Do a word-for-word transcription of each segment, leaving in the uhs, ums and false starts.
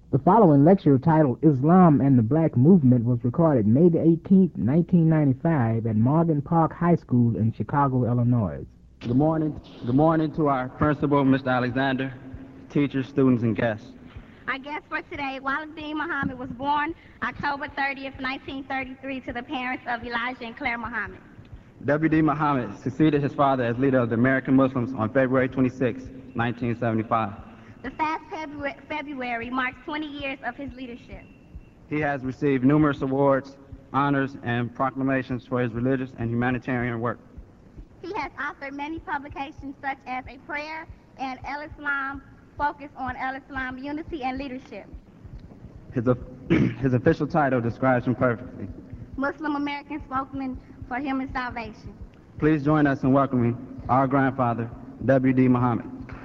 The following lecture, titled Islam and the Black Movement, was recorded May the eighteenth, nineteen ninety-five at Morgan Park High School in Chicago, Illinois. Good morning. Good morning to our principal, Mister Alexander, teachers, students, and guests. Our guest for today, Waleed Muhammad, was born October thirtieth, nineteen thirty-three, to the parents of Elijah and Claire Muhammad. W D Muhammad succeeded his father as leader of the American Muslims on February twenty-sixth, nineteen seventy-five. The past February marks twenty years of his leadership. He has received numerous awards, honors, and proclamations for his religious and humanitarian work. He has authored many publications such as A Prayer and El Islam, focused on El Islam unity and leadership. His, his official title describes him perfectly: Muslim American Spokesman for Human Salvation. Please join us in welcoming our grandfather, W D Muhammad.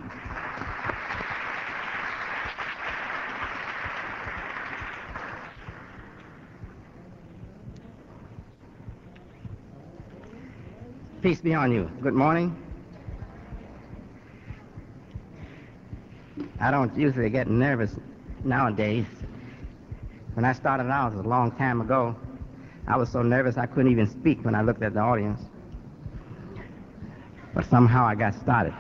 Peace be on you. Good morning. I don't usually get nervous nowadays. When I started out, it was a long time ago, I was so nervous I couldn't even speak when I looked at the audience. But somehow I got started.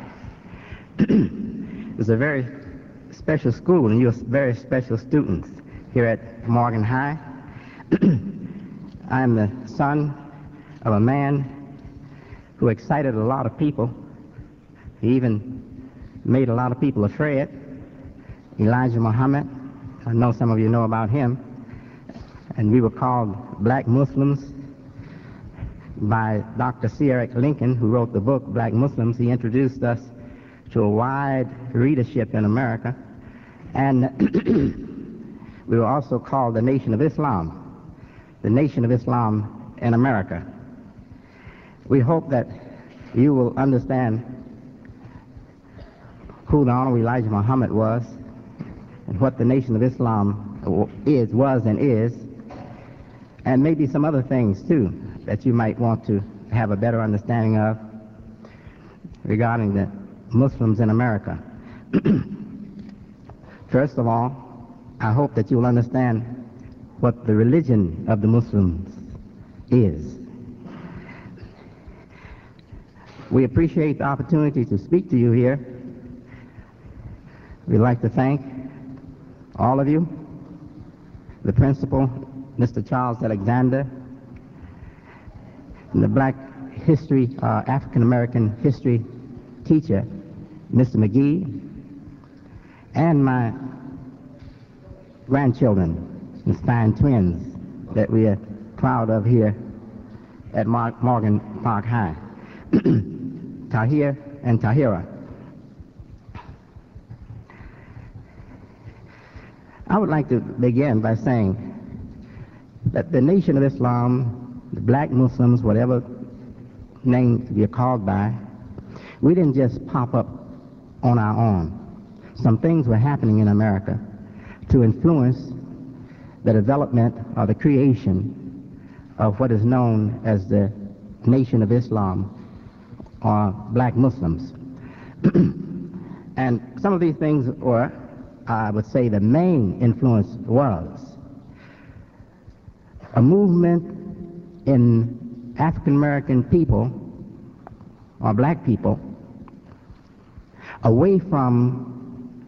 It was a very special school, and you're very special students here at Morgan High. I am the son of a man who excited a lot of people. He even made a lot of people afraid. Elijah Muhammad, I know some of you know about him. And we were called Black Muslims by Doctor C. Eric Lincoln, who wrote the book Black Muslims. He introduced us to a wide readership in America. And we were also called the Nation of Islam, the Nation of Islam in America. We hope that you will understand who the Honorable Elijah Muhammad was and what the Nation of Islam is, was, and is, and maybe some other things, too, that you might want to have a better understanding of regarding the Muslims in America. First of all, I hope that you will understand what the religion of the Muslims is. We appreciate the opportunity to speak to you here. We'd like to thank all of you, the principal, Mister Charles Alexander, and the Black History, uh, African-American History teacher, Mister McGee, and my grandchildren, the Stein twins, that we are proud of here at Mar- Morgan Park High. Tahir and Tahira. I would like to begin by saying that the Nation of Islam, the Black Muslims, whatever name you're called by, we didn't just pop up on our own. Some things were happening in America to influence the development or the creation of what is known as the Nation of Islam, or Black Muslims. And some of these things were, I would say, the main influence was a movement in African-American people, or black people, away from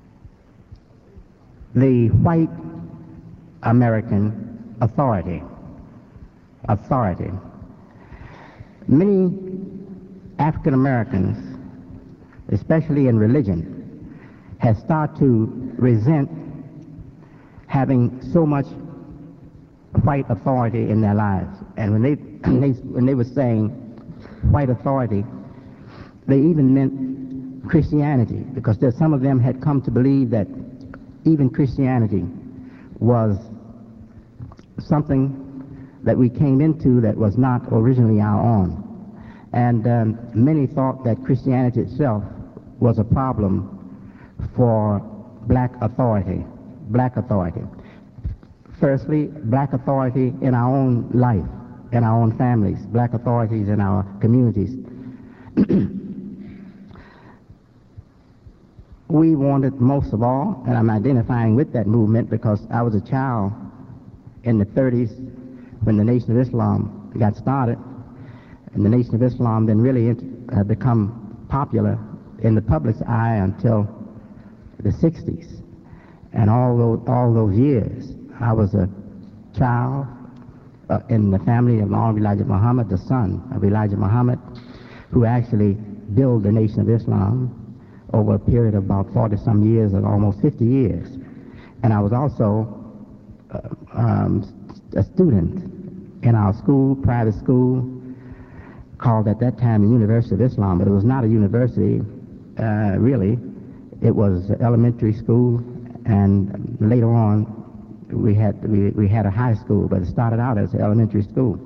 the white American authority. Authority. Many African Americans, especially in religion, have started to resent having so much white authority in their lives. And when they, when they, when they were saying white authority, they even meant Christianity, because there, some of them had come to believe that even Christianity was something that we came into that was not originally our own. And um, many thought that Christianity itself was a problem for black authority, black authority. Firstly, black authority in our own life, in our own families, black authorities in our communities. we wanted most of all, and I'm identifying with that movement because I was a child in the thirties when the Nation of Islam got started, and the Nation of Islam then really uh, become popular in the public's eye until the sixties. And all those, all those years, I was a child uh, in the family of Maulana Elijah Muhammad, the son of Elijah Muhammad, who actually built the Nation of Islam over a period of about forty-some years, or almost fifty years. And I was also uh, um, a student in our school, private school, called at that time the University of Islam, but it was not a university, uh, really. It was elementary school, and later on we had we, we had a high school, but it started out as an elementary school.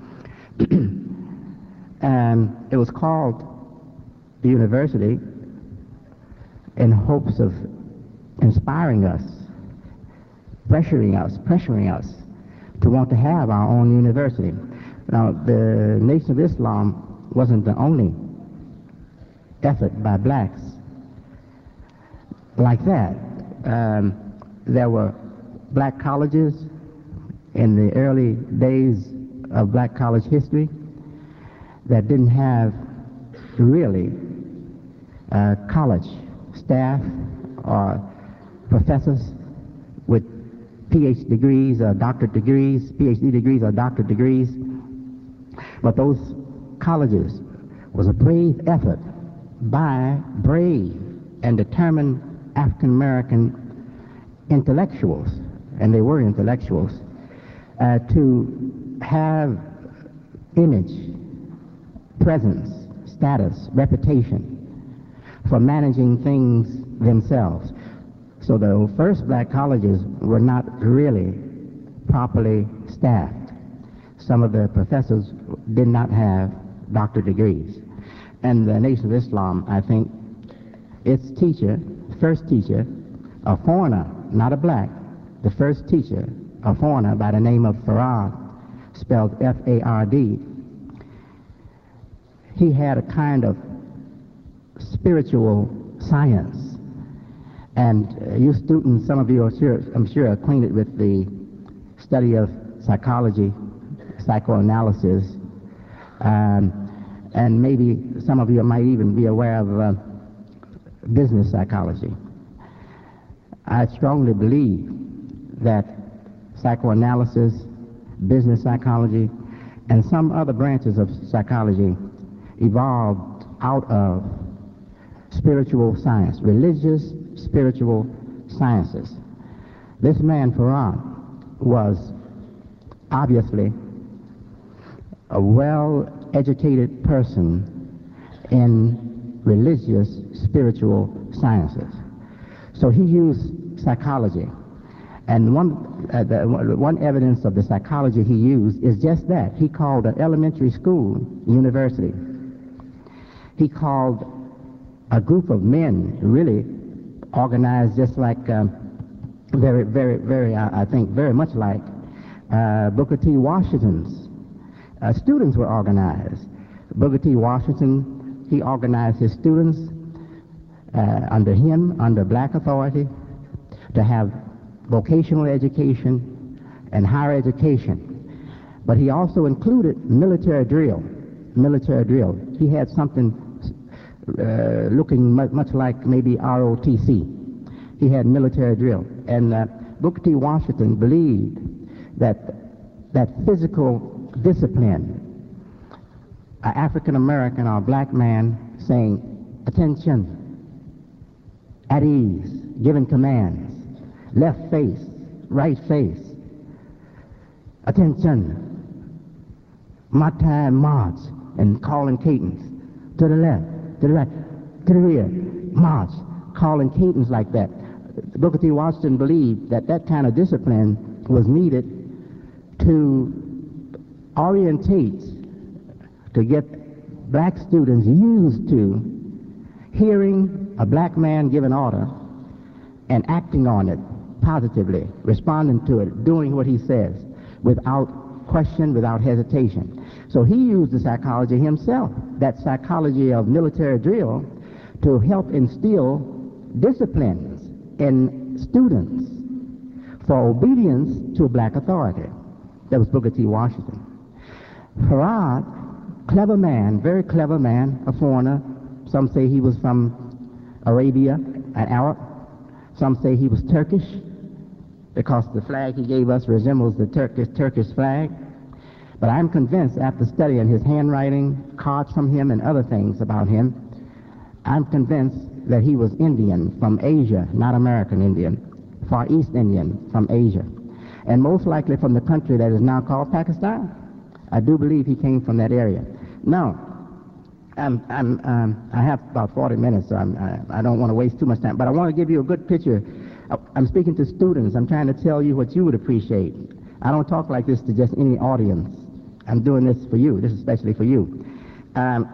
And it was called the university in hopes of inspiring us, pressuring us, pressuring us to want to have our own university. Now, the Nation of Islam wasn't the only effort by blacks like that. Um, there were black colleges in the early days of black college history that didn't have really uh, college staff or professors with P H D degrees or doctorate degrees, P H D degrees or doctorate degrees. But those colleges was a brave effort by brave and determined African American intellectuals, and they were intellectuals, uh, to have image, presence, status, reputation for managing things themselves. So the first black colleges were not really properly staffed. Some of the professors did not have doctorate degrees. And the Nation of Islam, I think, its teacher, first teacher, a foreigner, not a black, the first teacher, a foreigner by the name of Farad, spelled F A R D, he had a kind of spiritual science. And uh, you students, some of you are sure, I'm sure, acquainted with the study of psychology, psychoanalysis, um, and maybe some of you might even be aware of uh, business psychology. I strongly believe that psychoanalysis, business psychology, and some other branches of psychology evolved out of spiritual science, religious, spiritual sciences. This man, Farad, was obviously a well-educated person in religious, spiritual sciences. So he used psychology. And one, uh, the, one evidence of the psychology he used is just that. He called an elementary school university. He called a group of men, really organized just like, um, very, very, very, I, I think, very much like uh, Booker T. Washington's uh, students were organized. Booker T. Washington, he organized his students uh, under him, under black authority, to have vocational education and higher education. But he also included military drill, military drill. He had something uh, looking much, much like maybe R O T C. He had military drill. And uh, Booker T. Washington believed that that physical discipline, an African American or black man saying, attention, at ease, giving commands, left face, right face, attention, my time, march, and calling cadence, to the left, to the right, to the rear, march, calling cadence like that. Booker T. Washington believed that that kind of discipline was needed to orientate, to get black students used to hearing a black man give an order and acting on it positively, responding to it, doing what he says without question, without hesitation. So he used the psychology himself, that psychology of military drill, to help instill disciplines in students for obedience to black authority. That was Booker T. Washington. Farad, clever man, very clever man, a foreigner. Some say he was from Arabia, an Arab. Some say he was Turkish, because the flag he gave us resembles the Turkish, Turkish flag. But I'm convinced, after studying his handwriting, cards from him, and other things about him, I'm convinced that he was Indian from Asia, not American Indian, Far East Indian from Asia, and most likely from the country that is now called Pakistan. I do believe he came from that area. Now, I'm, I'm, um, I have about forty minutes, so I'm, I, I don't want to waste too much time, but I want to give you a good picture. I, I'm speaking to students. I'm trying to tell you what you would appreciate. I don't talk like this to just any audience. I'm doing this for you. This is especially for you. Um,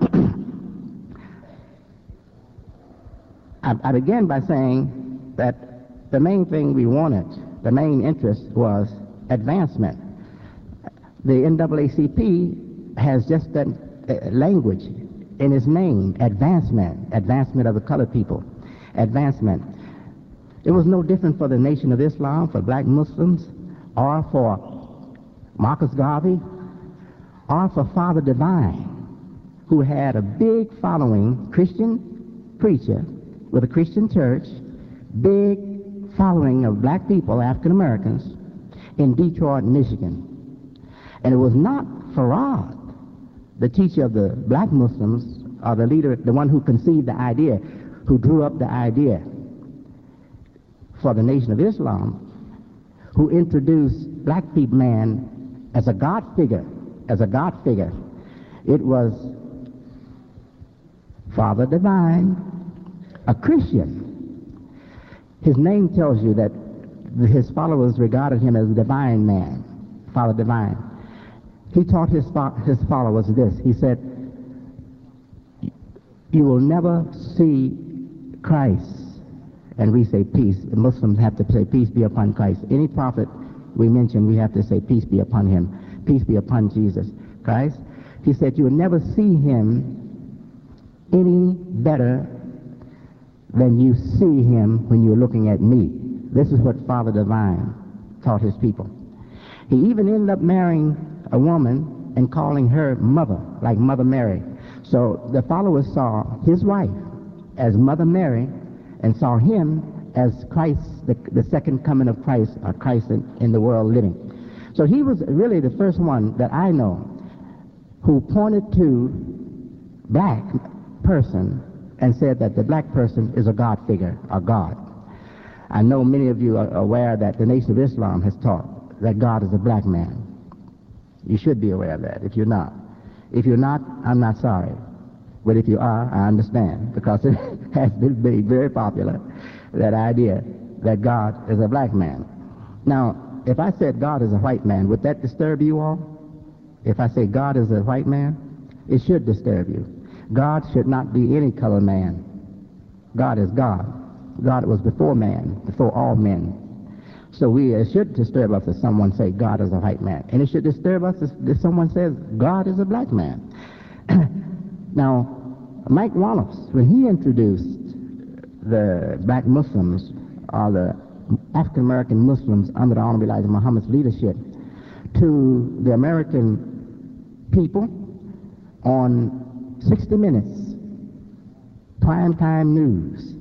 I, I began by saying that the main thing we wanted, the main interest, was advancement. The N double A C P has just that uh, language in its name, advancement, advancement of the colored people, advancement. It was no different for the Nation of Islam, for black Muslims, or for Marcus Garvey, or for Father Divine, who had a big following, Christian preacher with a Christian church, big following of black people, African Americans, in Detroit, Michigan. And it was not Farad, the teacher of the black Muslims, or the leader, the one who conceived the idea, who drew up the idea for the Nation of Islam, who introduced black people man as a God figure, as a God figure. It was Father Divine, a Christian. His name tells you that his followers regarded him as a divine man, Father Divine. He taught his, his followers this. He said, you will never see Christ. And we say peace. The Muslims have to say peace be upon Christ. Any prophet we mention, we have to say peace be upon him. Peace be upon Jesus Christ. He said, you will never see him any better than you see him when you're looking at me. This is what Father Divine taught his people. He even ended up marrying a woman and calling her mother, like Mother Mary. So the followers saw his wife as Mother Mary and saw him as Christ, the, the second coming of Christ, or Christ in, in the world living. So he was really the first one that I know who pointed to black person and said that the black person is a God figure, a God. I know many of you are aware that the Nation of Islam has taught that God is a black man. You should be aware of that if you're not. If you're not, I'm not sorry. But if you are, I understand, because it has been made very popular, that idea that God is a black man. Now, if I said God is a white man, would that disturb you all? If I say God is a white man, it should disturb you. God should not be any color man. God is God. God was before man, before all men. So we, it should disturb us if someone say God is a white man. And it should disturb us if, if someone says God is a black man. Now, Mike Wallace, when he introduced the black Muslims, or the African American Muslims under the Honorable Elijah Muhammad's leadership, to the American people on sixty minutes, primetime news,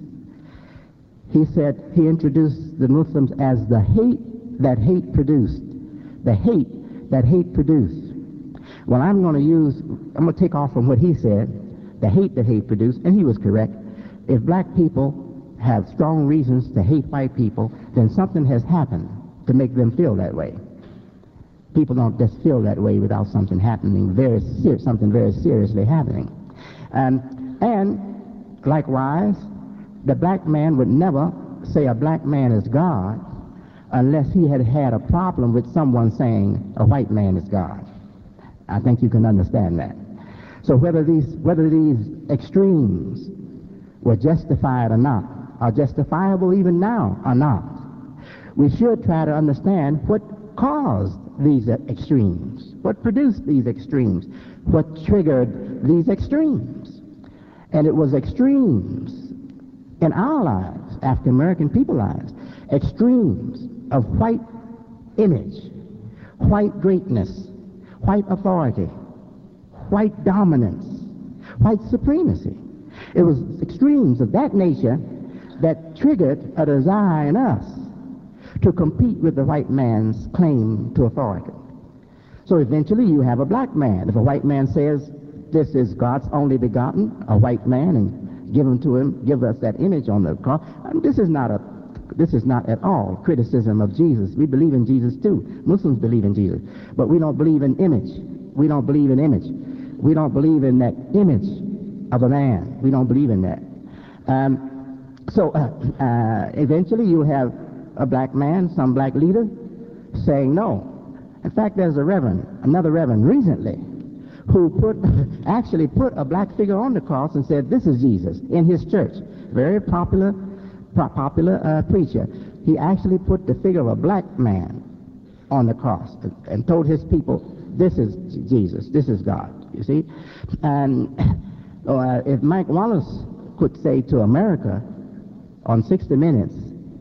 he said he introduced the Muslims as the hate that hate produced. The hate that hate produced. Well, I'm going to use, I'm going to take off from what he said, the hate that hate produced, and he was correct. If black people have strong reasons to hate white people, then something has happened to make them feel that way. People don't just feel that way without something happening, very ser- something very seriously happening. Um, and likewise, the black man would never say a black man is God unless he had had a problem with someone saying a white man is God. I think you can understand that. So whether these whether these extremes were justified or not, are justifiable even now or not, we should try to understand what caused these extremes, what produced these extremes, what triggered these extremes. And it was extremes in our lives African American people's lives, extremes of white image, white greatness, white authority, white dominance, white supremacy. It was extremes of that nature that triggered a desire in us to compete with the white man's claim to authority. So eventually you have a black man. If a white man says, this is God's only begotten, a white man, and give him to him, give us that image on the cross, I mean, this is not a This is not at all criticism of Jesus. We believe in Jesus too. Muslims believe in Jesus. But we don't believe in image. We don't believe in image. We don't believe in that image of a man. We don't believe in that. Um, so uh, uh, eventually you'll have a black man, some black leader, saying no. In fact, there's a reverend, another reverend recently, who put actually put a black figure on the cross and said, this is Jesus, in his church. Very popular popular uh, preacher. He actually put the figure of a black man on the cross and, and told his people, this is Jesus, this is God, you see. And uh, if Mike Wallace could say to America on sixty minutes,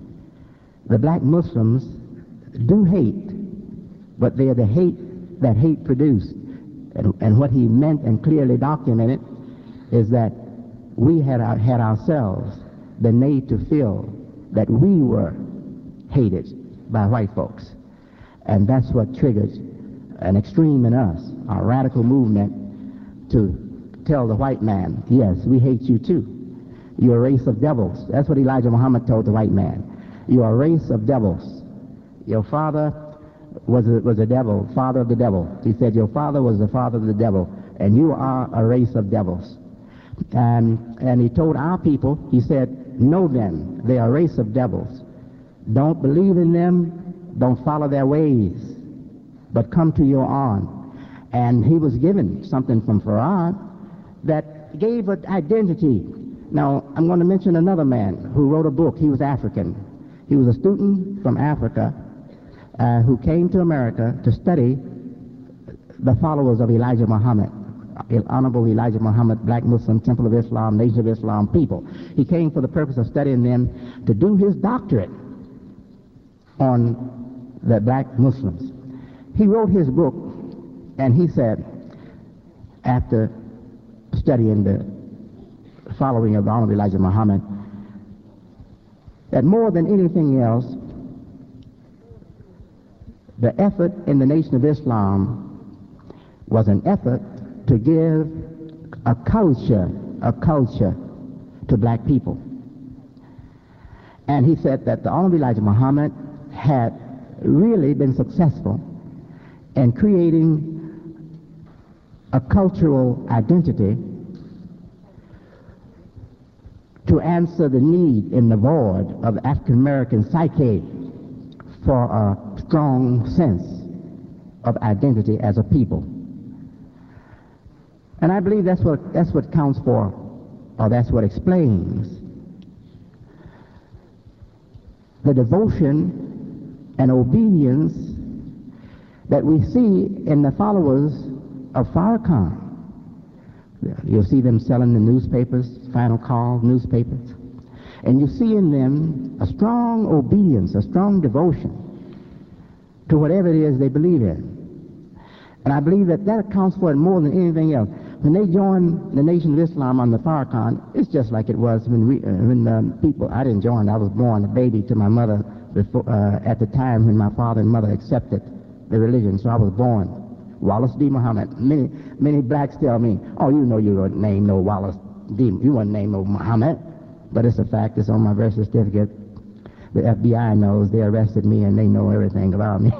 the black Muslims do hate, but they're the hate that hate produced. And, and what he meant and clearly documented is that we had, our, had ourselves been made to feel that we were hated by white folks. And that's what triggered an extreme in us, our radical movement to tell the white man, yes, we hate you too. You're a race of devils. That's what Elijah Muhammad told the white man. You're a race of devils. Your father was a, was a devil, father of the devil. He said your father was the father of the devil, and you are a race of devils. And, and he told our people, he said, know them. They are a race of devils. Don't believe in them. Don't follow their ways. But come to your own. And he was given something from Farad that gave an identity. Now, I'm going to mention another man who wrote a book. He was African. He was a student from Africa uh, who came to America to study the followers of Elijah Muhammad. Honorable Elijah Muhammad, Black Muslim, Temple of Islam, Nation of Islam people. He came for the purpose of studying them to do his doctorate on the black Muslims. He wrote his book, and he said, after studying the following of the Honorable Elijah Muhammad, that more than anything else, the effort in the Nation of Islam was an effort to give a culture, a culture to black people. And he said that the Honorable Elijah Muhammad had really been successful in creating a cultural identity to answer the need in the void of the African American psyche for a strong sense of identity as a people. And I believe that's what, that's what counts for, or that's what explains the devotion and obedience that we see in the followers of Farrakhan. You'll see them selling the newspapers, Final Call newspapers, and you see in them a strong obedience, a strong devotion to whatever it is they believe in. And I believe that that accounts for it more than anything else. When they joined the Nation of Islam on the Farrakhan, it's just like it was when we, uh, when um, people, I didn't join, I was born a baby to my mother before, uh, at the time when my father and mother accepted the religion, so I was born Wallace D. Muhammad. Many, many blacks tell me, oh, you know you weren't named no Wallace D. You weren't named no Muhammad. But it's a fact, it's on my birth certificate. The F B I knows, they arrested me and they know everything about me.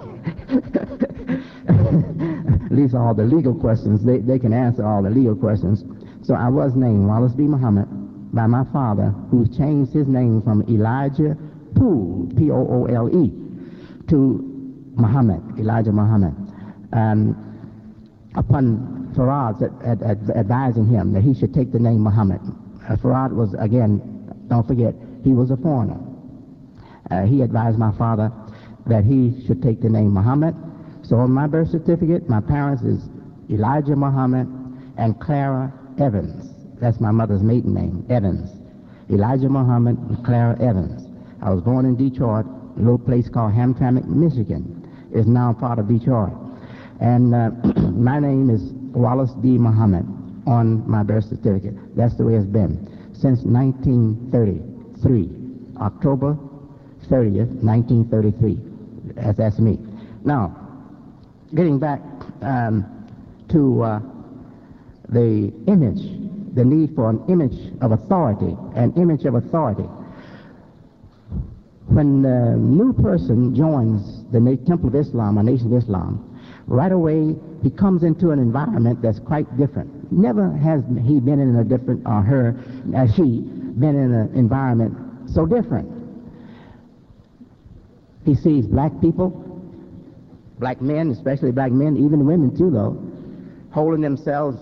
At least all the legal questions, they, they can answer all the legal questions. So I was named Wallace B. Muhammad by my father, who changed his name from Elijah Poole, P O O L E, to Muhammad, Elijah Muhammad. Um, upon Farad ad, ad, advising him that he should take the name Muhammad. Uh, Farad was, again, don't forget, he was a foreigner. Uh, he advised my father that he should take the name Muhammad. So on my birth certificate, my parents is Elijah Muhammad and Clara Evans. That's my mother's maiden name, Evans. Elijah Muhammad and Clara Evans. I was born in Detroit, a little place called Hamtramck, Michigan. It's now part of Detroit. And uh, my name is Wallace D. Muhammad on my birth certificate. That's the way it's been since nineteen thirty-three, October thirtieth, nineteen thirty-three. That's, that's me. Now, getting back um, to uh, the image, the need for an image of authority, an image of authority. When a new person joins the Na- Temple of Islam, or Nation of Islam, right away he comes into an environment that's quite different. Never has he been in a different, or her, as she, been in an environment so different. He sees black people, black men, especially black men, even women too, though, holding themselves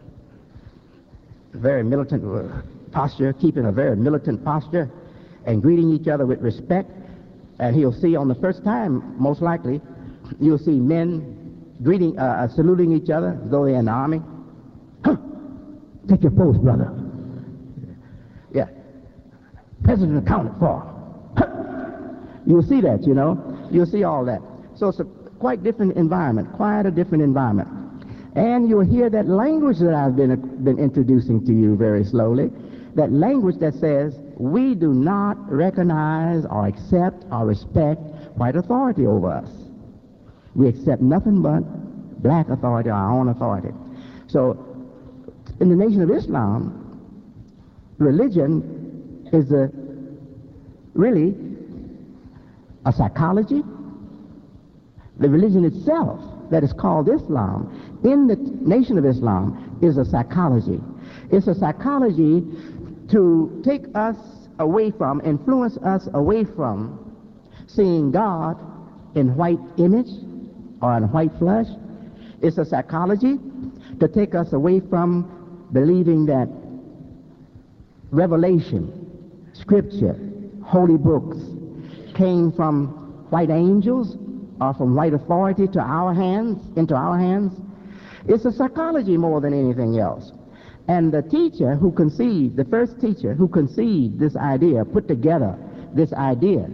very militant posture, keeping a very militant posture, and greeting each other with respect. And he'll see on the first time, most likely, you'll see men greeting, uh, uh, saluting each other as though they're in the army. Take your post, brother. Yeah. President accounted for. You'll see that, you know. You'll see all that. So it's a quite different environment, quite a different environment. And you'll hear that language that I've been, been introducing to you very slowly, that language that says we do not recognize or accept or respect white authority over us. We accept nothing but black authority, our own authority. So in the Nation of Islam, religion is a, really a psychology. The religion itself that is called Islam in the Nation of Islam is a psychology. It's a psychology to take us away from, influence us away from seeing God in white image or in white flesh. It's a psychology to take us away from believing that revelation, scripture, holy books came from white angels or from white authority to our hands, into our hands. It's a psychology more than anything else. And the teacher who conceived, the first teacher who conceived this idea, put together this idea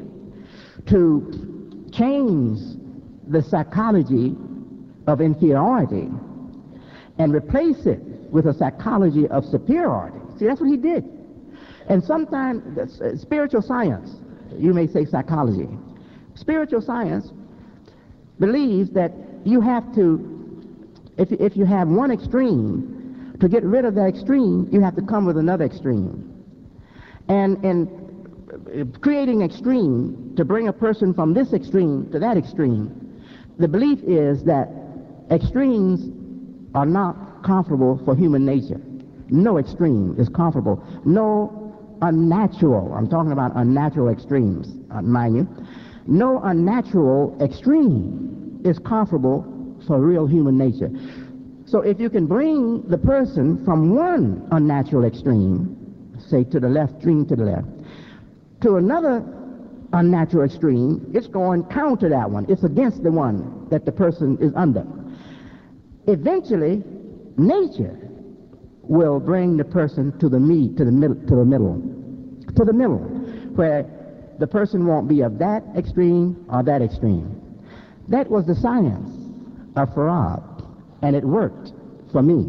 to change the psychology of inferiority and replace it with a psychology of superiority. See, that's what he did. And sometimes uh, spiritual science, you may say psychology, spiritual science believes that you have to, if, if you have one extreme, to get rid of that extreme, you have to come with another extreme. And in creating extreme, to bring a person from this extreme to that extreme, the belief is that extremes are not comfortable for human nature. No extreme is comfortable. No unnatural, I'm talking about unnatural extremes, uh, mind you, no unnatural extreme is comfortable for real human nature. So if you can bring the person from one unnatural extreme, say to the left, extreme to the left, to another unnatural extreme, it's going counter that one. It's against the one that the person is under. Eventually, nature will bring the person to the meat, to the middle, to the middle, to the middle, where the person won't be of that extreme or that extreme. That was the science of Farad, and it worked for me.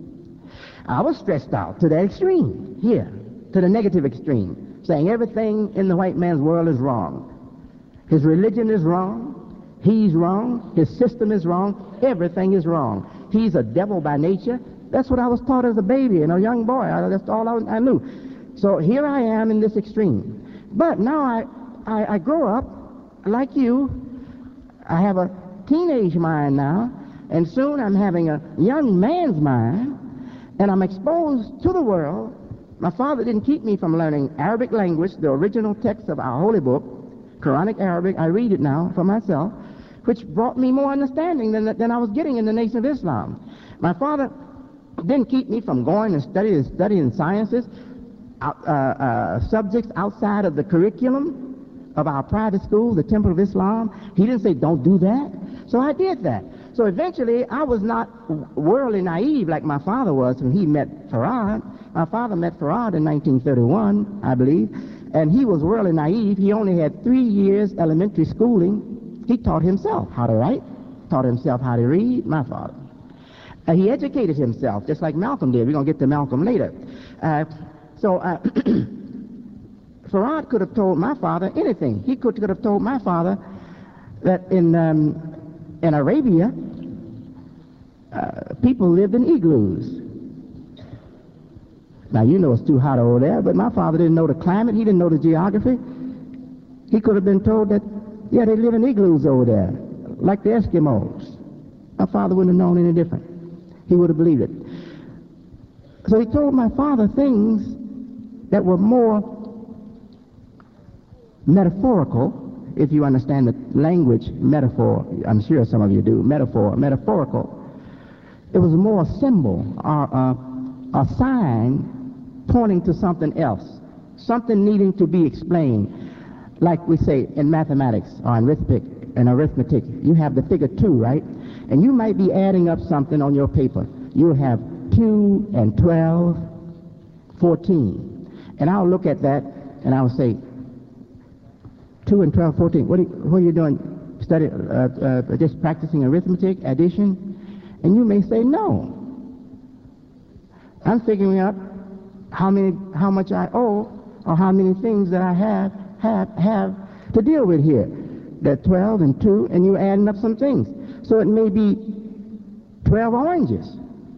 I was stressed out to that extreme here, to the negative extreme, saying everything in the white man's world is wrong. His religion is wrong, he's wrong, his system is wrong, everything is wrong. He's a devil by nature. That's what I was taught as a baby and a young boy. I, that's all I, I knew. So here I am in this extreme. But now I, I, I grow up like you. I have a teenage mind now, and soon I'm having a young man's mind, and I'm exposed to the world. My father didn't keep me from learning Arabic language, the original text of our holy book, Quranic Arabic. I read it now for myself, which brought me more understanding than, than I was getting in the Nation of Islam. My father didn't keep me from going and studying, studying sciences, uh, uh, subjects outside of the curriculum of our private school, the Temple of Islam. He didn't say, don't do that. So I did that. So eventually, I was not worldly naive like my father was when he met Farad. My father met Farad in nineteen thirty-one, I believe, and he was really naive. He only had three years elementary schooling. He taught himself how to write, taught himself how to read, my father. Uh, he educated himself, just like Malcolm did. We're going to get to Malcolm later. Uh, so uh, Farad could have told my father anything. He could, could have told my father that in, um, in Arabia, uh, people lived in igloos. Now, you know it's too hot over there, but my father didn't know the climate. He didn't know the geography. He could have been told that, yeah, they live in igloos over there, like the Eskimos. My father wouldn't have known any different. He would have believed it. So he told my father things that were more metaphorical, if you understand the language metaphor. I'm sure some of you do. Metaphor, metaphorical. It was more a symbol or a, a sign pointing to something else, something needing to be explained. Like we say in mathematics or in arithmetic, in arithmetic, you have the figure two, right? And you might be adding up something on your paper. You'll have two and twelve, fourteen. And I'll look at that and I'll say, two and twelve, fourteen. What are you, what are you doing? Study, uh, uh, just practicing arithmetic, addition? And you may say, no. I'm figuring out how many, how much I owe, or how many things that I have, have, have to deal with here. There are twelve and two, and you're adding up some things. So it may be twelve oranges.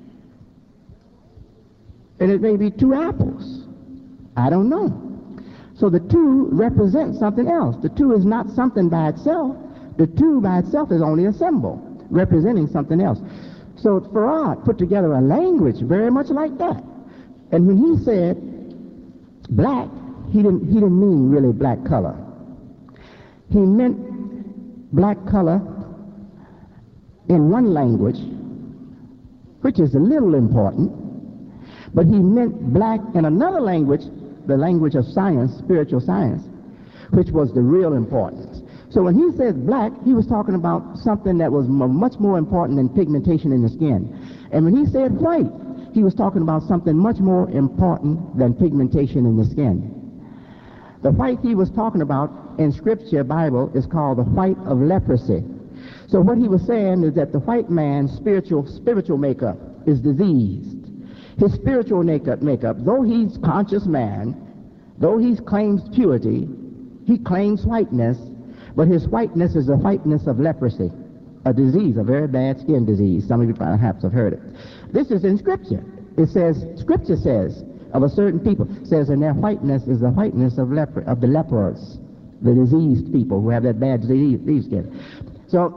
And it may be two apples. I don't know. So the two represents something else. The two is not something by itself. The two by itself is only a symbol representing something else. So Farad put together a language very much like that. And when he said black, he didn't, he didn't mean really black color. He meant black color in one language, which is a little important, but he meant black in another language, the language of science, spiritual science, which was the real importance. So when he said black, he was talking about something that was m- much more important than pigmentation in the skin. And when he said white, he was talking about something much more important than pigmentation in the skin. The white he was talking about in Scripture, Bible, is called the white of leprosy. So what he was saying is that the white man's spiritual spiritual makeup is diseased. His spiritual makeup, makeup, though he's conscious man, though he claims purity, he claims whiteness, but his whiteness is the whiteness of leprosy, a disease, a very bad skin disease. Some of you perhaps have heard it. This is in Scripture. It says, Scripture says, of a certain people, says, and their whiteness is the whiteness of leper, of the lepers, the diseased people who have that bad disease, disease skin. So,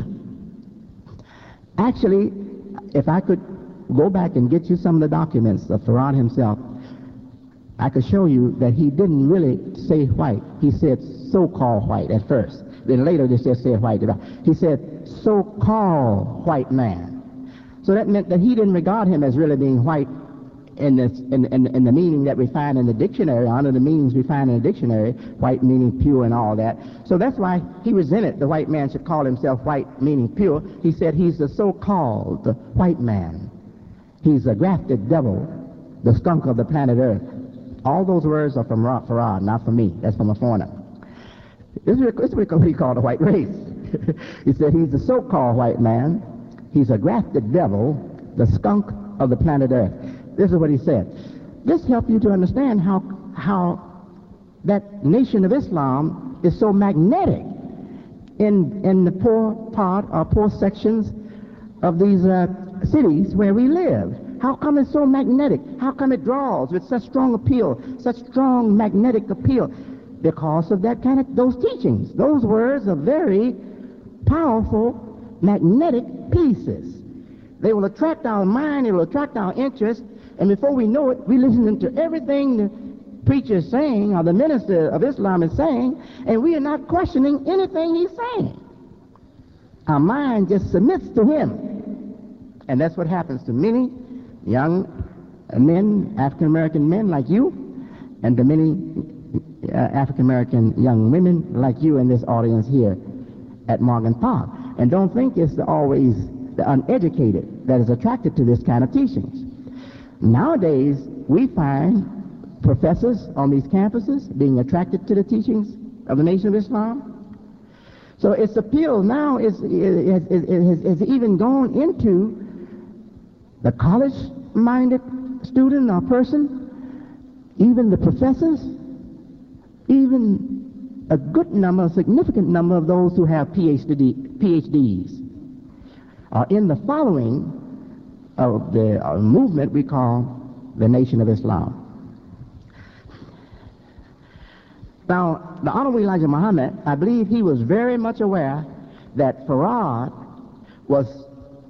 actually, if I could go back and get you some of the documents of Farad himself, I could show you that he didn't really say white. He said so-called white at first. Then later they just said white. He said so-called white man. So that meant that he didn't regard him as really being white in, this, in, in, in the meaning that we find in the dictionary, under the meanings we find in the dictionary, white meaning pure and all that. So that's why he resented the white man should call himself white meaning pure. He said he's the so-called white man. He's a grafted devil, the skunk of the planet Earth. All those words are from Farad, not from me. That's from a foreigner. This is what he called the white race. He said he's the so-called white man. He's a grafted devil, the skunk of the planet Earth. This is what he said. This helps you to understand how, how that nation of Islam is so magnetic in, in the poor part or poor sections of these uh, cities where we live. How come it's so magnetic? How come it draws with such strong appeal, such strong magnetic appeal? Because of that kind of, those teachings. Those words are very powerful, magnetic pieces. They will attract our mind, they will attract our interest, and before we know it, we listen to everything the preacher is saying, or the minister of Islam is saying, and we are not questioning anything he's saying. Our mind just submits to him. And that's what happens to many young men, African-American men like you, and to many uh, African-American young women like you in this audience here at Morgan Park. And don't think it's always the uneducated that is attracted to this kind of teachings. Nowadays, we find professors on these campuses being attracted to the teachings of the Nation of Islam. So its appeal now is, is, is, is, is even gone into the college-minded student or person, even the professors, even a good number, a significant number of those who have PhD, PhDs are in the following of the uh, movement we call the Nation of Islam. Now, the Honorable Elijah Muhammad, I believe he was very much aware that Farad was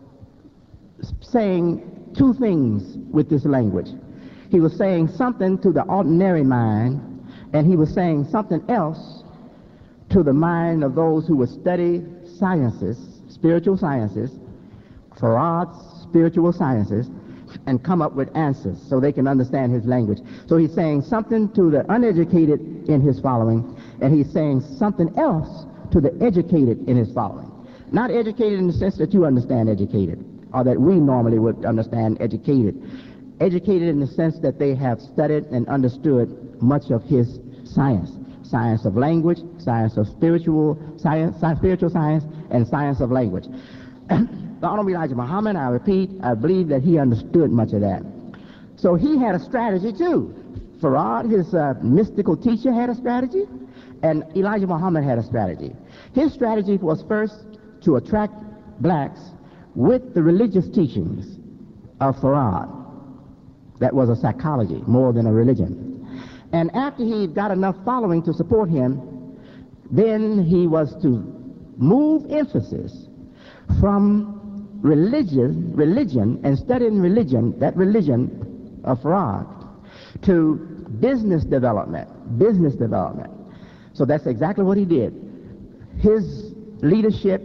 saying two things with this language. He was saying something to the ordinary mind, and he was saying something else to the mind of those who would study sciences, spiritual sciences, Farad's spiritual sciences, and come up with answers so they can understand his language. So he's saying something to the uneducated in his following, and he's saying something else to the educated in his following. Not educated in the sense that you understand educated, or that we normally would understand educated. Educated in the sense that they have studied and understood much of his science. Science of language, science of spiritual science, spiritual science, and science of language. The Honorable Elijah Muhammad, I repeat, I believe that he understood much of that. So he had a strategy too. Farad, his uh, mystical teacher, had a strategy, and Elijah Muhammad had a strategy. His strategy was first to attract blacks with the religious teachings of Farad. That was a psychology more than a religion. And after he got enough following to support him, then he was to move emphasis from religion, religion and studying religion, that religion of Farad, to business development, business development. So that's exactly what he did. His leadership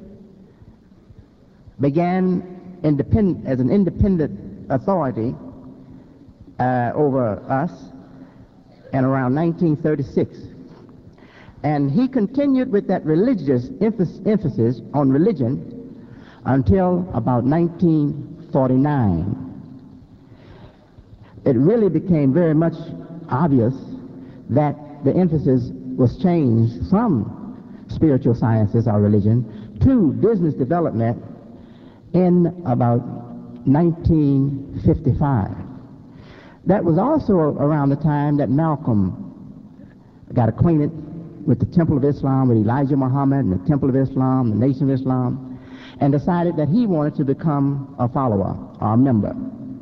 began independent, as an independent authority uh, over us in around nineteen thirty-six. And he continued with that religious emphasis, emphasis on religion until about nineteen forty-nine. It really became very much obvious that the emphasis was changed from spiritual sciences or religion to business development in about nineteen fifty-five. That was also around the time that Malcolm got acquainted with the Temple of Islam, with Elijah Muhammad and the Temple of Islam, the Nation of Islam, and decided that he wanted to become a follower or a member.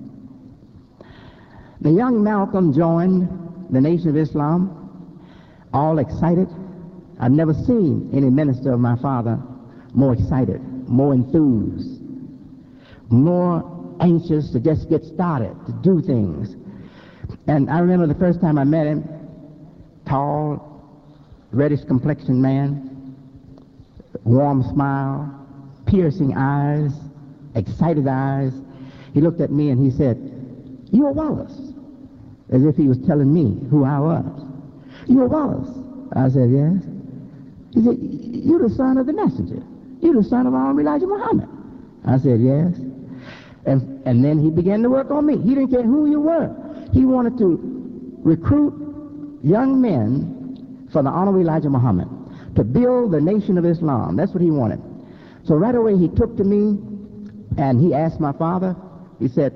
The young Malcolm joined the Nation of Islam, all excited. I've never seen any minister of my father more excited, more enthused, more anxious to just get started, to do things. And I remember the first time I met him, tall, reddish complexioned man, warm smile, piercing eyes, excited eyes. He looked at me and he said, "You're Wallace," as if he was telling me who I was. "You're Wallace." I said, "Yes." He said, "You're the son of the messenger. You're the son of our Elijah Muhammad." I said, "Yes." And, and then he began to work on me. He didn't care who you were. He wanted to recruit young men for the Honorable Elijah Muhammad, to build the Nation of Islam. That's what he wanted. So right away he took to me and he asked my father, he said,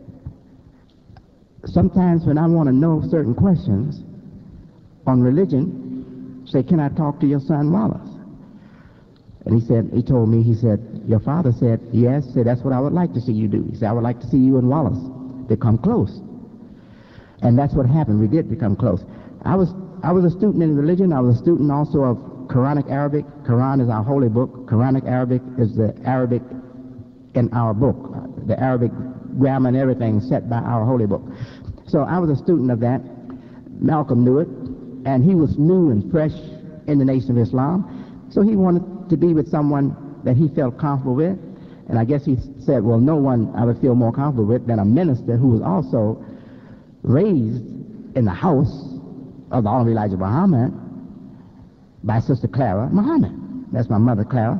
"Sometimes when I want to know certain questions on religion, say, can I talk to your son Wallace?" And he said, he told me, he said, "Your father said, yes." He said, "That's what I would like to see you do." He said, "I would like to see you and Wallace become close." And that's what happened. We did become close. I was I was a student in religion. I was a student also of Quranic Arabic. Quran is our holy book. Quranic Arabic is the Arabic in our book, the Arabic grammar and everything set by our holy book. So I was a student of that. Malcolm knew it, and he was new and fresh in the Nation of Islam. So he wanted to be with someone that he felt comfortable with. And I guess he said, well, no one I would feel more comfortable with than a minister who was also raised in the house of the Honorable Elijah Muhammad by Sister Clara Muhammad. That's my mother, Clara.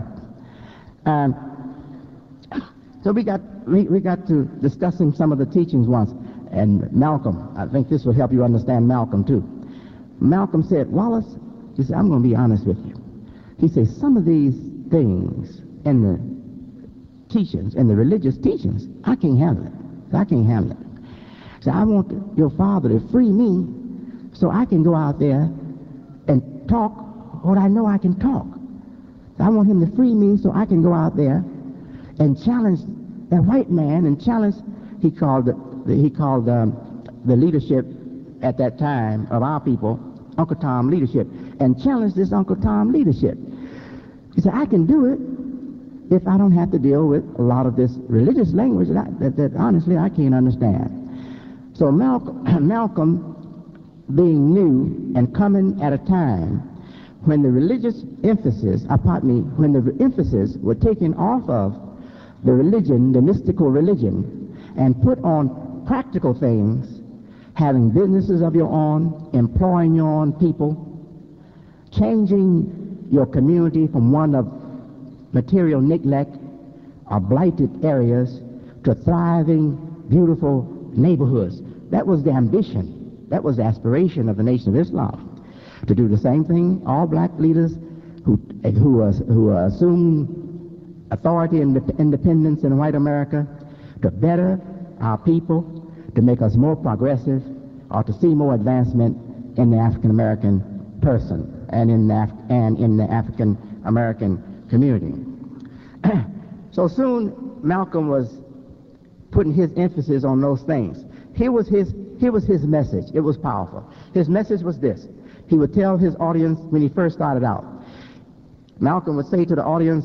Um, so we got we, we got to discussing some of the teachings once, And Malcolm, I think this will help you understand Malcolm too. Malcolm said, Wallace, he said, I'm going to be honest with you. He said, some of these things in the teachings, in the religious teachings, I can't handle it. I can't handle it. So I want your father to free me so I can go out there and talk what I know I can talk. I want him to free me so I can go out there and challenge that white man and challenge, he called the, he called um, the leadership at that time of our people, Uncle Tom leadership, and challenge this Uncle Tom leadership. He said, I can do it if I don't have to deal with a lot of this religious language that, I, that, that honestly I can't understand. So Malcolm, Malcolm, being new and coming at a time when the religious emphasis, uh, pardon me, when the emphasis were taken off of the religion, the mystical religion, and put on practical things, having businesses of your own, employing your own people, changing your community from one of material neglect or blighted areas to thriving, beautiful neighborhoods. That was the ambition. That was the aspiration of the Nation of Islam. To do the same thing, all black leaders who who, uh, who uh, assume authority and independence in white America, to better our people, to make us more progressive, or to see more advancement in the African American person and in the Af and in the African American community. So soon, Malcolm was putting his emphasis on those things. Here was his here was his message. It was powerful. His message was this. He would tell his audience when he first started out. Malcolm would say to the audience,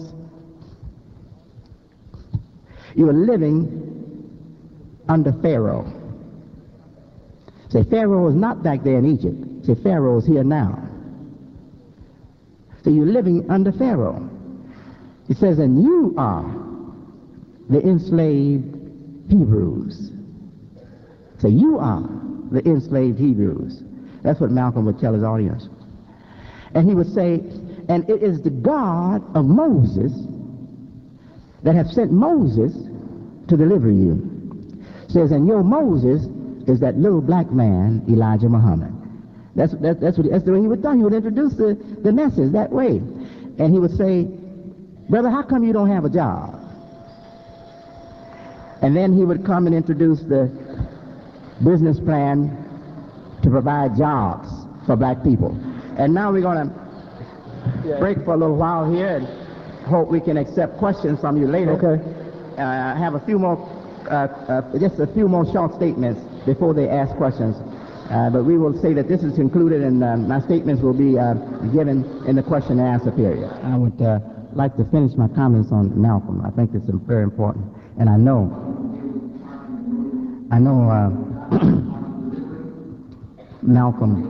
you are living under Pharaoh. Say, Pharaoh was not back there in Egypt. Say, Pharaoh is here now. So you're living under Pharaoh. He says, and you are the enslaved Hebrews. So you are the enslaved Hebrews. That's what Malcolm would tell his audience. And he would say, and it is the God of Moses that have sent Moses to deliver you. Says, and your Moses is that little black man, Elijah Muhammad. That's, that, that's, what, that's the way he would do. He would introduce the, the message that way. And he would say, brother, how come you don't have a job? And then he would come and introduce the business plan to provide jobs for black people. And now we're going to break for a little while here and hope we can accept questions from you later. Okay. Uh, I have a few more, uh, uh, just a few more short statements before they ask questions. Uh, but we will say that this is concluded and uh, my statements will be uh, given in the question and answer period. I would uh, like to finish my comments on Malcolm. I think it's very important. And I know, I know uh, Malcolm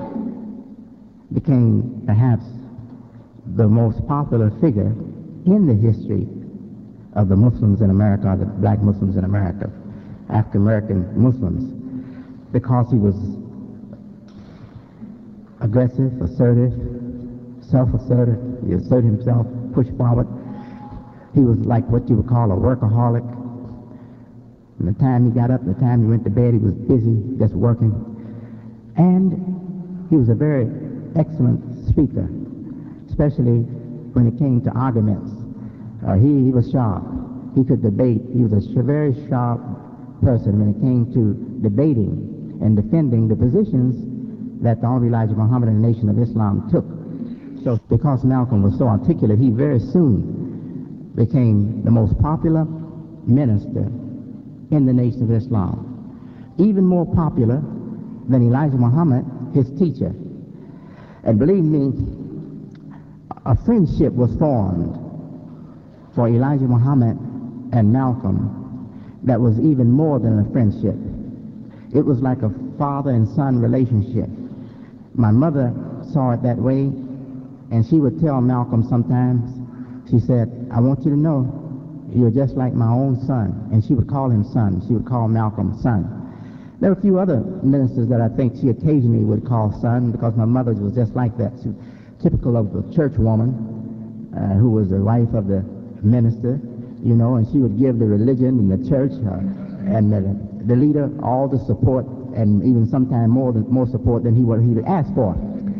became perhaps the most popular figure in the history of the Muslims in America, or the black Muslims in America, African American Muslims, because he was aggressive, assertive, self-assertive. He asserted himself, pushed forward. He was like what you would call a workaholic. From the time he got up, the time he went to bed, he was busy just working. And he was a very excellent speaker, especially when it came to arguments. Uh, he, he was sharp. He could debate. He was a sh very sharp person when it came to debating and defending the positions that the Honorable Elijah Muhammad and the Nation of Islam took. So because Malcolm was so articulate, he very soon became the most popular minister in the Nation of Islam. Even more popular than Elijah Muhammad, his teacher. And believe me, a friendship was formed for Elijah Muhammad and Malcolm that was even more than a friendship. It was like a father and son relationship. My mother saw it that way, and she would tell Malcolm sometimes, she said, I want you to know you're just like my own son. And she would call him son. She would call Malcolm son. There were a few other ministers that I think she occasionally would call son, because my mother was just like that. She was typical of the church woman uh, who was the wife of the minister, you know, and she would give the religion and the church her and the, the leader all the support, and even sometimes more than more support than he would he would ask for.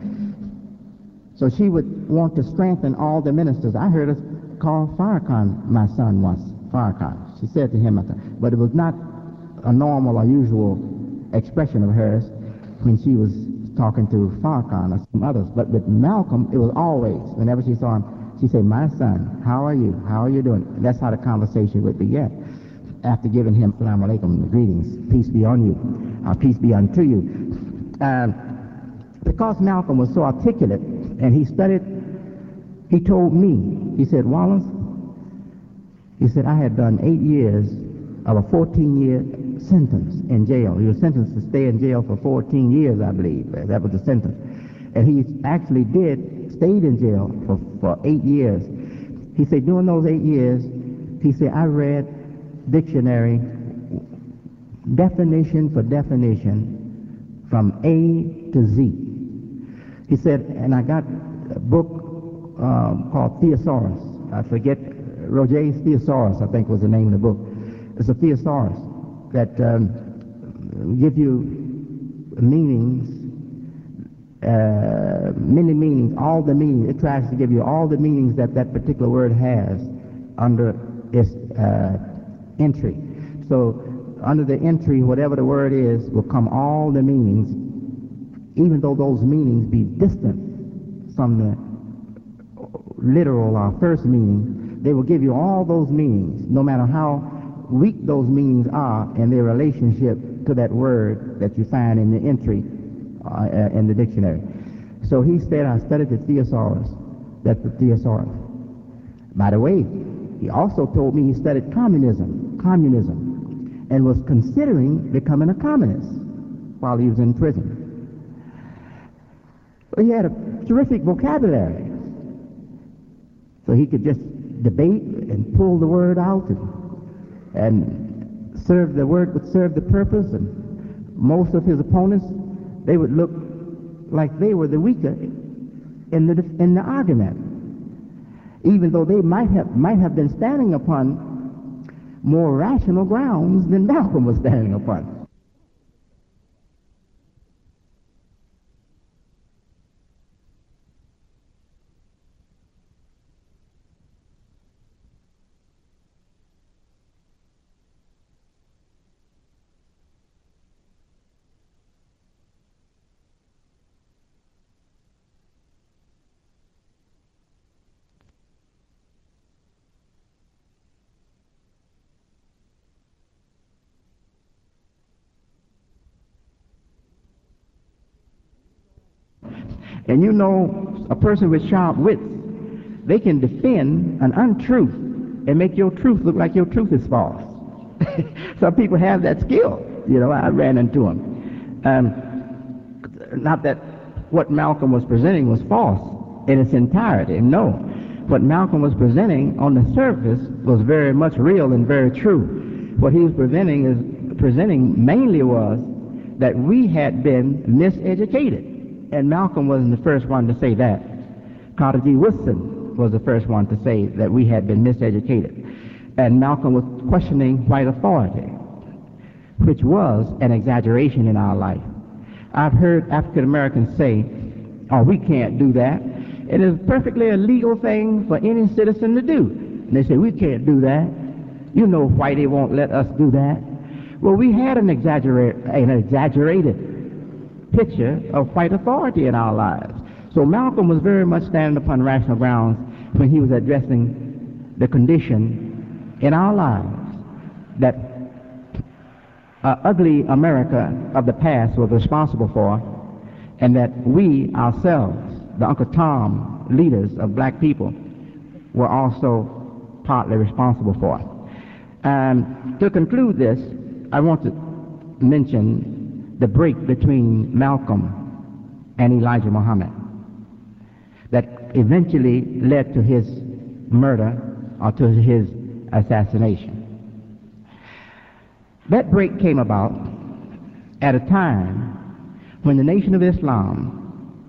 So she would want to strengthen all the ministers. I heard her call Farrakhan my son once. Farrakhan. She said to him, but it was not a normal or usual expression of hers when she was talking to Farrakhan or some others. But with Malcolm, it was always, whenever she saw him, she said, my son, how are you? How are you doing? And that's how the conversation would begin. After giving him Assalamu alaikum, greetings, peace be on you, uh, peace be unto you. Um, because Malcolm was so articulate, and he studied, he told me, he said, Wallace, he said, I had done eight years of a fourteen-year sentence in jail. He was sentenced to stay in jail for fourteen years, I believe. That was the sentence. And he actually did, stayed in jail for, for eight years. He said, during those eight years, he said, I read dictionary, definition for definition, from A to Z. He said, and I got a book um, called Thesaurus. I forget, Roget's Thesaurus, I think was the name of the book. It's a thesaurus that um, give you meanings, uh, many meanings, all the meanings. It tries to give you all the meanings that that particular word has under its uh, entry. So under the entry, whatever the word is, will come all the meanings, even though those meanings be distant from the literal or first meaning. They will give you all those meanings, no matter how weak those meanings are in their relationship to that word that you find in the entry uh, uh, in the dictionary. So he said, I studied the thesaurus. That's the thesaurus. By the way, he also told me he studied communism, communism, and was considering becoming a communist while he was in prison. But he had a terrific vocabulary. So he could just debate and pull the word out and and serve the word would serve the purpose, and most of his opponents, they would look like they were the weaker in the in the argument, even though they might have might have been standing upon more rational grounds than Malcolm was standing upon. And you know, a person with sharp wits, they can defend an untruth and make your truth look like your truth is false. Some people have that skill. You know, I ran into them. Um, not that what Malcolm was presenting was false in its entirety. No. What Malcolm was presenting on the surface was very much real and very true. What he was presenting is presenting mainly was that we had been miseducated. And Malcolm wasn't the first one to say that. Carter G. Woodson was the first one to say that we had been miseducated. And Malcolm was questioning white authority, which was an exaggeration in our life. I've heard African Americans say, oh, we can't do that. It is perfectly a legal thing for any citizen to do. And they say, we can't do that. You know Whitey won't let us do that. Well, we had an, exaggerate, an exaggerated picture of white authority in our lives. So Malcolm was very much standing upon rational grounds when he was addressing the condition in our lives that uh, ugly America of the past was responsible for, and that we ourselves, the Uncle Tom leaders of black people, were also partly responsible for. And to conclude this, I want to mention the break between Malcolm and Elijah Muhammad that eventually led to his murder or to his assassination. That break came about at a time when the Nation of Islam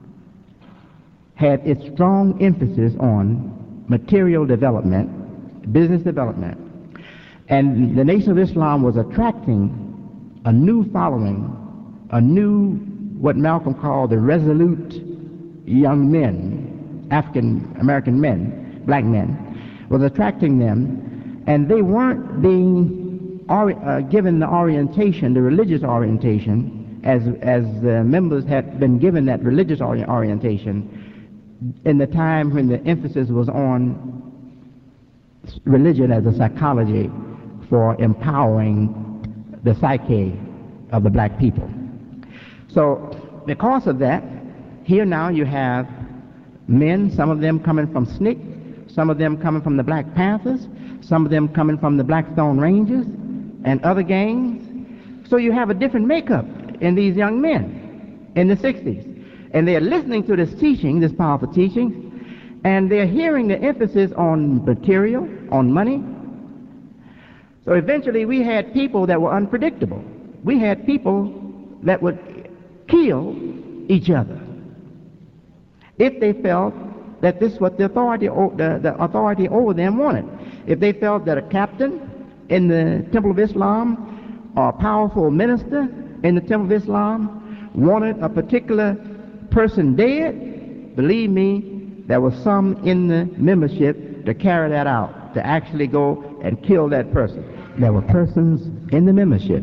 had its strong emphasis on material development, business development, And the Nation of Islam was attracting a new following, a new, what Malcolm called the resolute young men, African American men, black men, was attracting them, and they weren't being or, uh, given the orientation, the religious orientation, as, as the members had been given that religious ori- orientation in the time when the emphasis was on religion as a psychology for empowering the psyche of the black people. So because of that, here now you have men, some of them coming from S N C C, some of them coming from the Black Panthers, some of them coming from the Blackstone Rangers and other gangs. So you have a different makeup in these young men in the sixties. And they're listening to this teaching, this powerful teaching, and they're hearing the emphasis on material, on money. So eventually we had people that were unpredictable. We had people that would kill each other if they felt that this is what the authority, the, the authority over them wanted. If they felt that a captain in the Temple of Islam or a powerful minister in the Temple of Islam wanted a particular person dead, believe me, there was some in the membership to carry that out, to actually go and kill that person. There were persons in the membership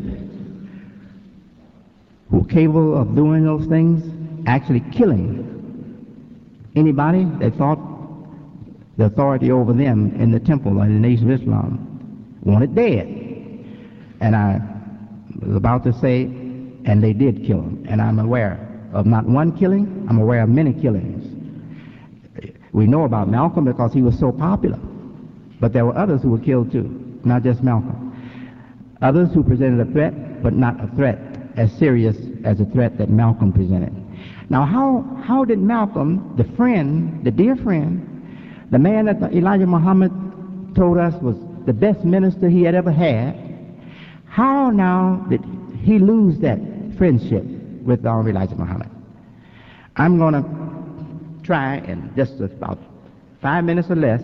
who were capable of doing those things, actually killing anybody that thought the authority over them in the temple of the Nation of Islam wanted dead. And I was about to say, and they did kill him. And I'm aware of not one killing, I'm aware of many killings. We know about Malcolm because he was so popular. But there were others who were killed too, not just Malcolm. Others who presented a threat, but not a threat as serious as the threat that Malcolm presented. Now, how, how did Malcolm, the friend, the dear friend, the man that Elijah Muhammad told us was the best minister he had ever had, how now did he lose that friendship with the Honorable Elijah Muhammad? I'm going to try in just about five minutes or less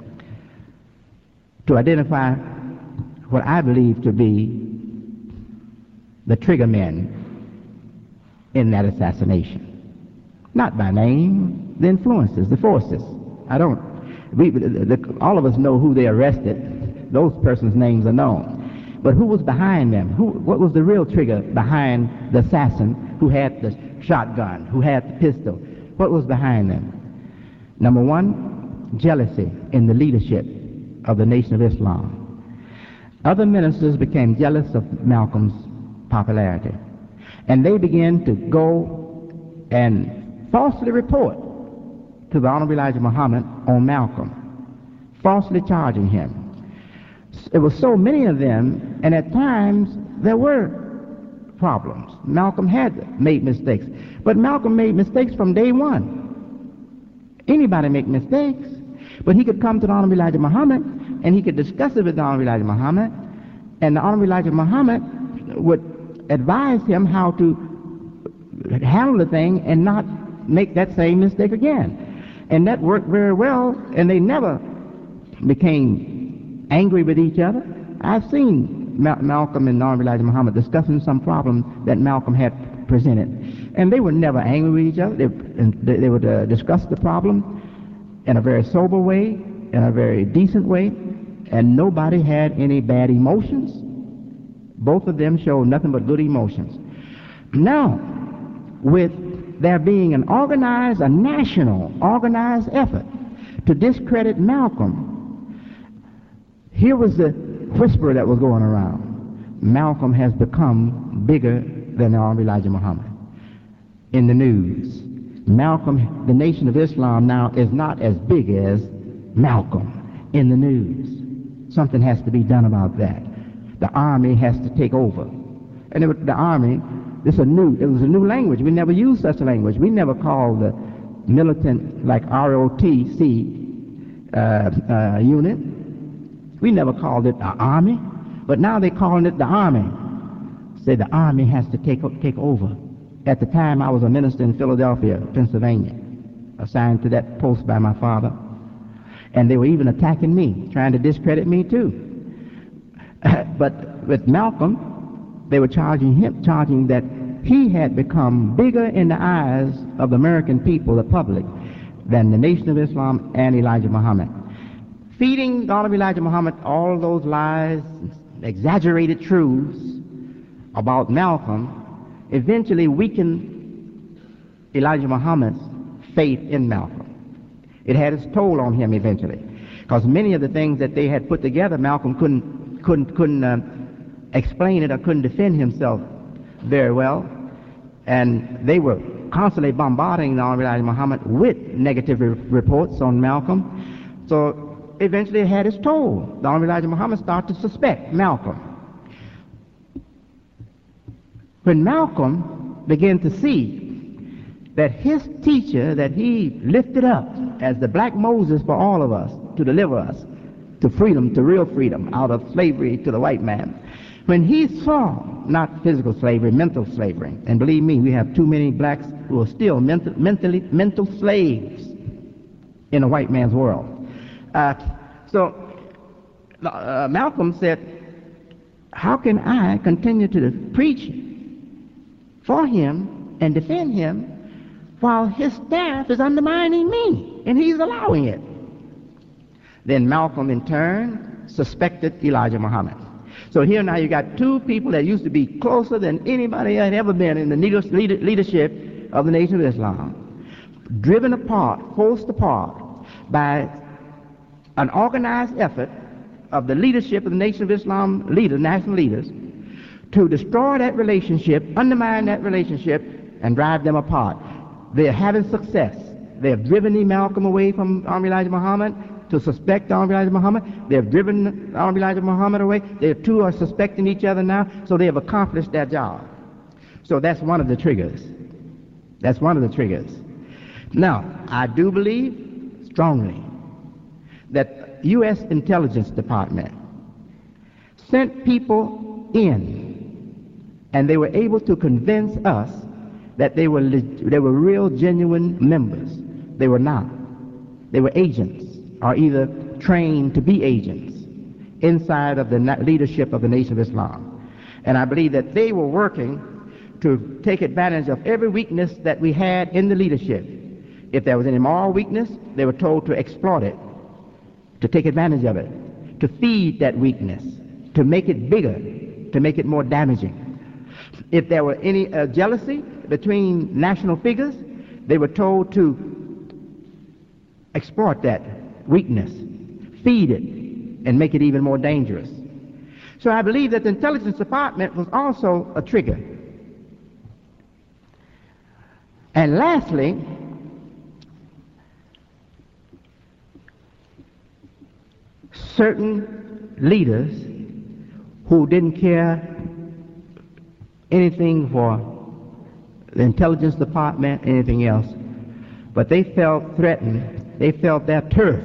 to identify what I believe to be the trigger men in that assassination. Not by name, the influences, the forces. I don't, we, the, the, all of us know who they arrested. Those persons' names are known. But who was behind them? Who, what was the real trigger behind the assassin who had the shotgun, who had the pistol? What was behind them? Number one, jealousy in the leadership of the Nation of Islam. Other ministers became jealous of Malcolm's popularity, and they began to go and falsely report to the Honorable Elijah Muhammad on Malcolm, falsely charging him. It was so many of them, and at times there were problems. Malcolm had made mistakes, but Malcolm made mistakes from day one. Anybody make mistakes, but he could come to the Honorable Elijah Muhammad and he could discuss it with the Honorable Elijah Muhammad, and the Honorable Elijah Muhammad would advise him how to handle the thing and not make that same mistake again. And that worked very well, and they never became angry with each other. I've seen Ma- Malcolm and Honorable Elijah Muhammad discussing some problem that Malcolm had presented, and they were never angry with each other. They, they, they would uh, discuss the problem in a very sober way, in a very decent way, and nobody had any bad emotions. Both of them showed nothing but good emotions. Now, with there being an organized, a national organized effort to discredit Malcolm, here was the whisper that was going around. Malcolm has become bigger than the Honorable Elijah Muhammad in the news. Malcolm, the Nation of Islam now is not as big as Malcolm in the news. Something has to be done about that. The army has to take over. And it was, the army, this is a new, it was a new language. We never used such a language. We never called the militant, like R O T C uh, uh, unit. We never called it the army, but now they're calling it the army. Say the army has to take, take over. At the time, I was a minister in Philadelphia, Pennsylvania, assigned to that post by my father. And they were even attacking me, trying to discredit me too. But with Malcolm, they were charging him, charging that he had become bigger in the eyes of the American people, the public, than the Nation of Islam and Elijah Muhammad. Feeding the Honorable Elijah Muhammad all those lies, exaggerated truths about Malcolm, eventually weakened Elijah Muhammad's faith in Malcolm. It had its toll on him eventually, because many of the things that they had put together, Malcolm couldn't couldn't couldn't uh, explain it or couldn't defend himself very well, and they were constantly bombarding the Honorable Elijah Muhammad with negative re- reports on Malcolm. So eventually it had its toll. The Honorable Elijah Muhammad started to suspect Malcolm. When Malcolm began to see that his teacher that he lifted up as the black Moses for all of us, to deliver us to freedom, to real freedom, out of slavery to the white man, when he saw not physical slavery, mental slavery, and believe me, we have too many blacks who are still mental, mentally, mental slaves in a white man's world. Uh, so uh, Malcolm said, how can I continue to preach for him and defend him while his staff is undermining me, and he's allowing it? Then Malcolm, in turn, suspected Elijah Muhammad. So here now you got two people that used to be closer than anybody had ever been in the leadership of the Nation of Islam, driven apart, forced apart by an organized effort of the leadership of the Nation of Islam leaders, national leaders, to destroy that relationship, undermine that relationship, and drive them apart. They're having success. They have driven Malcolm away from Honorable Elijah Muhammad to suspect Honorable Elijah Muhammad. They have driven Honorable Elijah Muhammad away. The two are suspecting each other now, so they have accomplished their job. So that's one of the triggers. That's one of the triggers. Now, I do believe strongly that U S Intelligence Department sent people in, and they were able to convince us that they were leg- they were real, genuine members. They were not. They were agents, or either trained to be agents inside of the na- leadership of the Nation of Islam. And I believe that they were working to take advantage of every weakness that we had in the leadership. If there was any moral weakness, they were told to exploit it, to take advantage of it, to feed that weakness, to make it bigger, to make it more damaging. If there were any uh, jealousy between national figures, they were told to exploit that weakness, feed it, and make it even more dangerous. So I believe that the Intelligence Department was also a trigger. And lastly, certain leaders who didn't care anything for the Intelligence Department, anything else, but they felt threatened. They felt their turf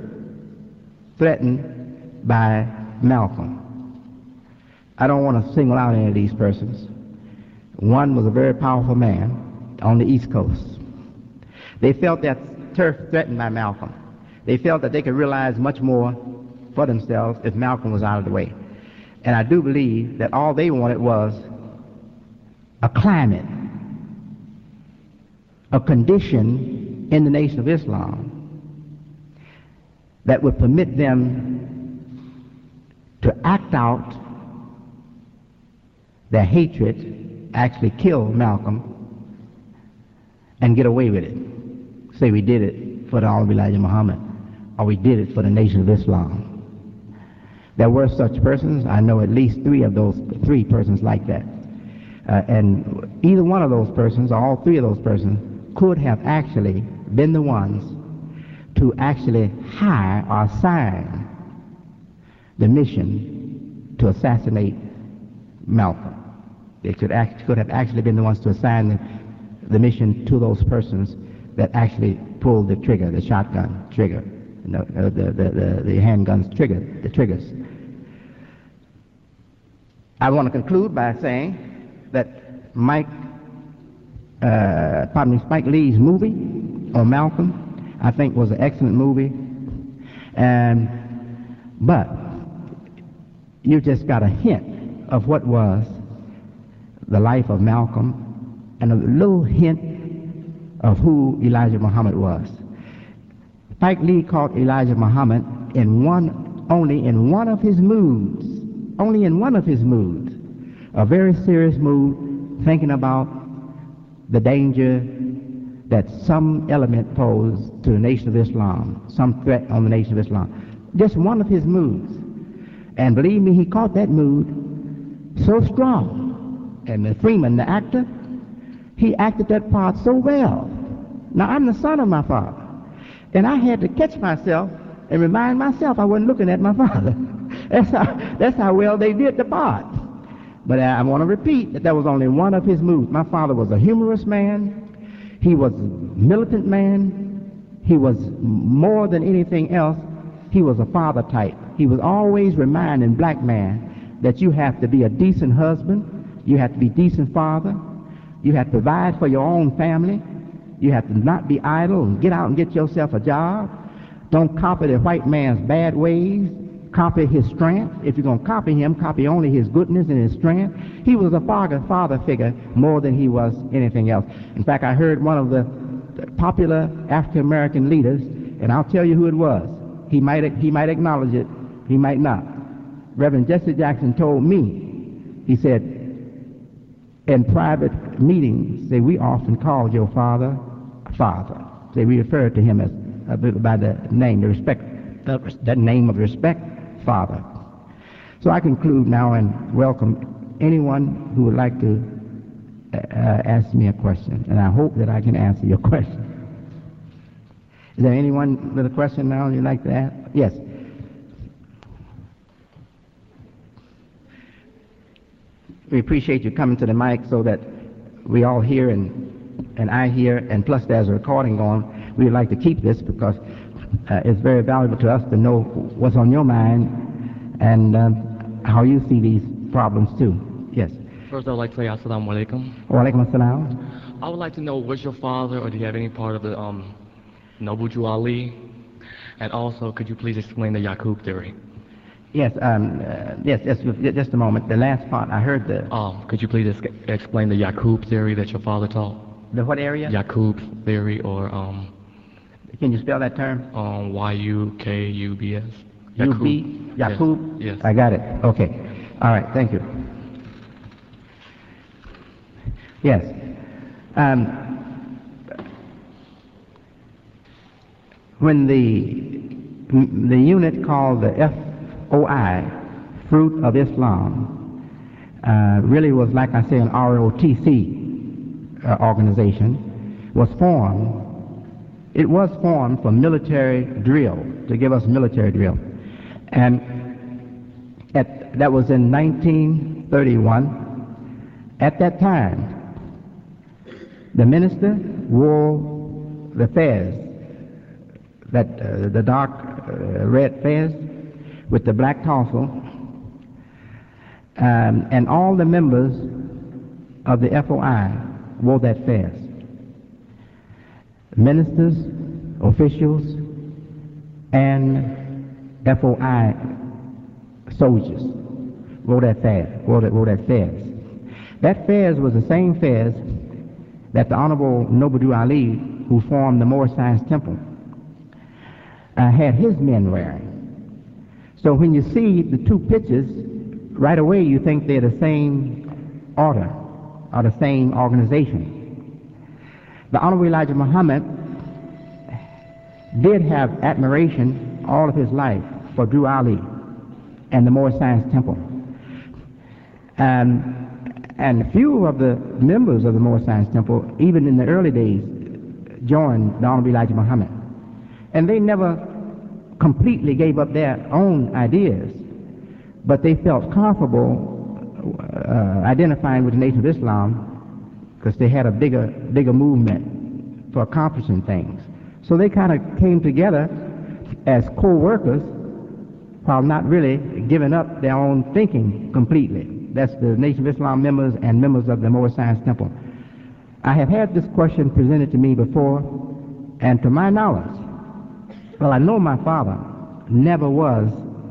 threatened by Malcolm. I don't want to single out any of these persons. One was a very powerful man on the East Coast. They felt their turf threatened by Malcolm. They felt that they could realize much more for themselves if Malcolm was out of the way. And I do believe that all they wanted was a climate, a condition in the Nation of Islam that would permit them to act out their hatred, actually kill Malcolm, and get away with it. Say we did it for the Honorable Elijah Muhammad, or we did it for the Nation of Islam. There were such persons. I know at least three of those, three persons like that. Uh, and either one of those persons, or all three of those persons, could have actually been the ones to actually hire or assign the mission to assassinate Malcolm. They could, act, could have actually been the ones to assign the, the mission to those persons that actually pulled the trigger, the shotgun trigger, you know, uh, the, the, the, the handguns trigger, the triggers. I want to conclude by saying that Mike, uh, pardon me, Spike Lee's movie on Malcolm, I think, was an excellent movie. And but you just got a hint of what was the life of Malcolm and a little hint of who Elijah Muhammad was. Spike Lee caught Elijah Muhammad in one, only in one of his moods, only in one of his moods, a very serious mood, thinking about the danger that some element posed to the Nation of Islam, some threat on the Nation of Islam. Just one of his moods. And believe me, he caught that mood so strong. And the Freeman, the actor, he acted that part so well. Now, I'm the son of my father. And I had to catch myself and remind myself I wasn't looking at my father. That's how, that's how well they did the part. But I, I want to repeat that that was only one of his moods. My father was a humorous man. He was a militant man. He was more than anything else, he was a father type. He was always reminding black man that you have to be a decent husband, you have to be a decent father, you have to provide for your own family, you have to not be idle and get out and get yourself a job. Don't copy the white man's bad ways, copy his strength. If you're going to copy him, copy only his goodness and his strength. He was a father, father figure more than he was anything else. In fact, I heard one of the popular African-American leaders, and I'll tell you who it was. He might, he might acknowledge it, he might not. Reverend Jesse Jackson told me, he said, in private meetings, say, we often called your father father. Say, we referred to him as uh, by the name, the respect, the, that name of respect, father. So I conclude now and welcome anyone who would like to uh, ask me a question, and I hope that I can answer your question. Is there anyone with a question now you'd like to ask? Yes. We appreciate you coming to the mic so that we all hear and, and I hear, and plus there's a recording going. We would like to keep this because uh, it's very valuable to us to know what's on your mind and um, how you see these problems too. Yes. First, I would like to say assalamu alaikum. Wa alaikum assalam. I would like to know, was your father, or do you have any part of the um, Noble Jew Ali? And also, could you please explain the Yaqub theory? Yes, um, uh, yes, yes, just a moment. The last part, I heard the... Um, could you please ex explain the Yaqub theory that your father taught? The what area? Yaqub theory, or... Um, Can you spell that term? Um, Y U K U B S. U B? Yaqub? Yes. Yes. I got it. Okay. All right, thank you. Yes. Um, when the, the unit called the F O I, Fruit of Islam, uh, really was, like I say, an R O T C uh, organization, was formed. It was formed for military drill, to give us military drill. And at, that was in nineteen thirty-one. At that time, the minister wore the fez, that, uh, the dark uh, red fez, with the black tassel, um, and all the members of the F O I wore that fez. Ministers, officials, and F O I soldiers wore that fez. Wore that, wore that fez. That fez was the same fez that the Honorable Noble Drew Ali, who formed the Moorish Science Temple, uh, had his men wearing. So when you see the two pictures, right away you think they're the same order or the same organization. The Honorable Elijah Muhammad did have admiration all of his life for Drew Ali and the Moorish Science Temple. Um, and a few of the members of the Moorish Science Temple, even in the early days, joined the Honorable Elijah Muhammad. And they never completely gave up their own ideas, but they felt comfortable uh, identifying with the Nation of Islam because they had a bigger, bigger movement for accomplishing things. So they kind of came together as co-workers while not really giving up their own thinking completely. That's the Nation of Islam members and members of the Moorish Science Temple. I have had this question presented to me before, and to my knowledge, well, I know my father never was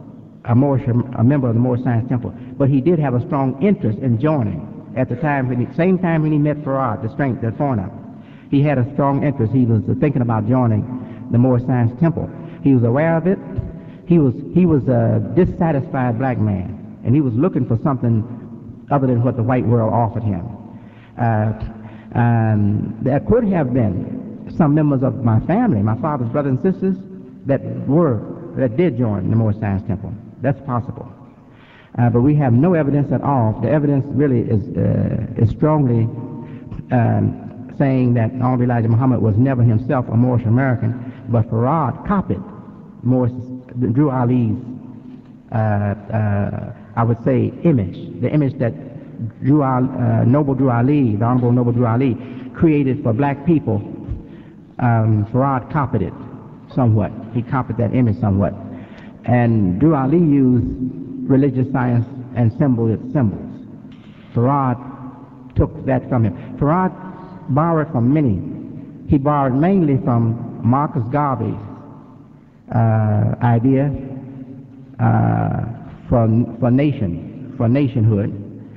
a, Moorish, a member of the Moorish Science Temple, but he did have a strong interest in joining at the time, when he, same time when he met Farad, the strength, the foreigner. He had a strong interest. He was thinking about joining the Moorish Science Temple. He was aware of it. He was, he was a dissatisfied black man, and he was looking for something other than what the white world offered him. Uh, um, there could have been some members of my family, my father's brothers and sisters, that were, that did join the Moorish Science Temple. That's possible. Uh, but we have no evidence at all. The evidence really is, uh, is strongly um, saying that Honorable Elijah Muhammad was never himself a Moorish American, but Farad copied Moorish, Drew Ali's, uh, uh, I would say, image, the image that Drew Ali, uh, Noble Drew Ali, the Honorable Noble Drew Ali, created for black people. Um, Farad copied it somewhat. He copied that image somewhat. And Drew Ali used religious science and symbol, symbols. Farad took that from him. Farad borrowed from many. He borrowed mainly from Marcus Garvey's uh, idea uh, for, for nation, for nationhood,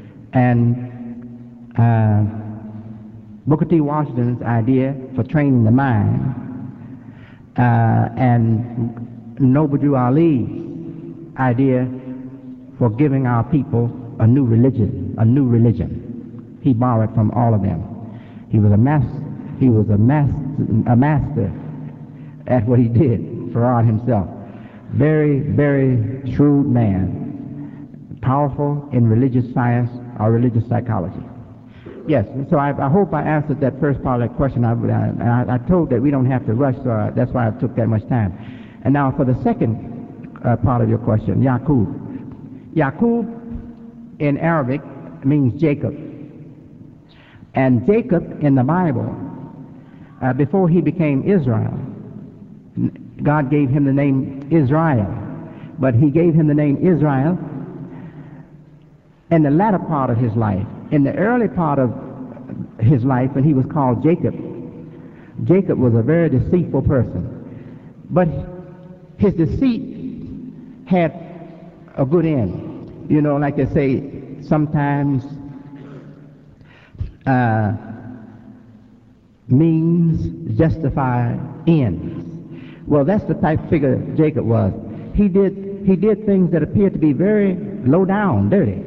and uh, Booker T. Washington's idea for training the mind, uh, and Noble Drew Ali's idea for giving our people a new religion, a new religion. He borrowed from all of them. He was a master. He was a master, a master at what he did. Farad himself, very, very shrewd man, powerful in religious science or religious psychology. Yes, so I, I hope I answered that first part of that question. I, I, I told that we don't have to rush, so I, that's why I took that much time. And now for the second uh, part of your question, Yaqub. Yaqub in Arabic means Jacob. And Jacob in the Bible, uh, before he became Israel, God gave him the name Israel. But he gave him the name Israel in the latter part of his life. In the early part of his life, when he was called Jacob, Jacob was a very deceitful person. But his deceit had a good end. You know, like they say, sometimes uh, means justify ends. Well, that's the type of figure Jacob was. He did, he did things that appeared to be very low down, dirty.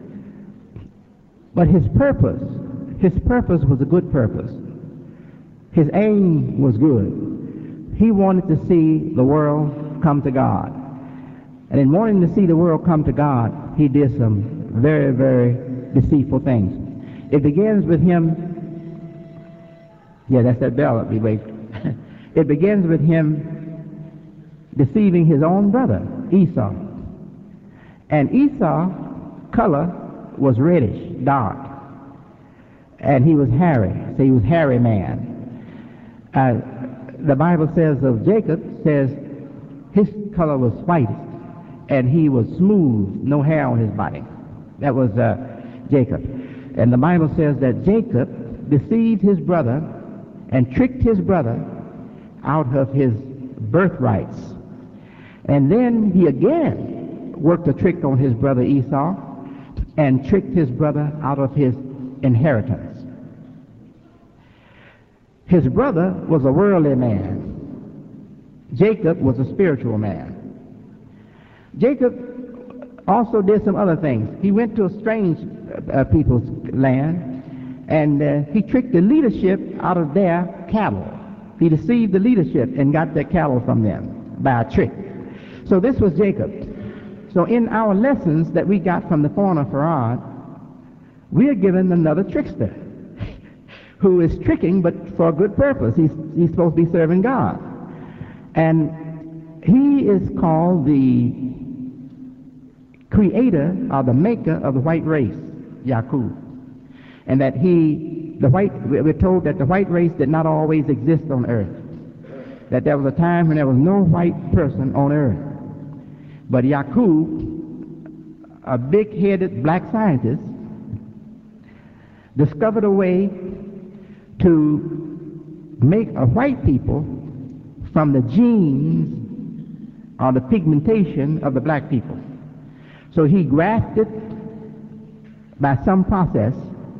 But his purpose, his purpose was a good purpose. His aim was good. He wanted to see the world come to God. And in wanting to see the world come to God, he did some very, very deceitful things. It begins with him, yeah, that's that bell that we wait. It begins with him deceiving his own brother, Esau. And Esau's color was reddish, dark. And he was hairy, so he was hairy man. Uh, the Bible says of Jacob, says his color was white, and he was smooth, no hair on his body. That was uh, Jacob. And the Bible says that Jacob deceived his brother and tricked his brother out of his birthrights. And then he again worked a trick on his brother Esau and tricked his brother out of his inheritance. His brother was a worldly man. Jacob was a spiritual man. Jacob also did some other things. He went to a strange uh, people's land, and uh, he tricked the leadership out of their cattle. He deceived the leadership and got their cattle from them by a trick. So this was Jacob. So in our lessons that we got from the foreigner Farad, we are given another trickster who is tricking, but for a good purpose. He's, he's supposed to be serving God. And he is called the creator or the maker of the white race, Yaqub. And that he, the white, we're told that the white race did not always exist on earth. That there was a time when there was no white person on earth. But Yaqub, a big-headed black scientist, discovered a way to make a white people from the genes or the pigmentation of the black people. So he grafted, by some process,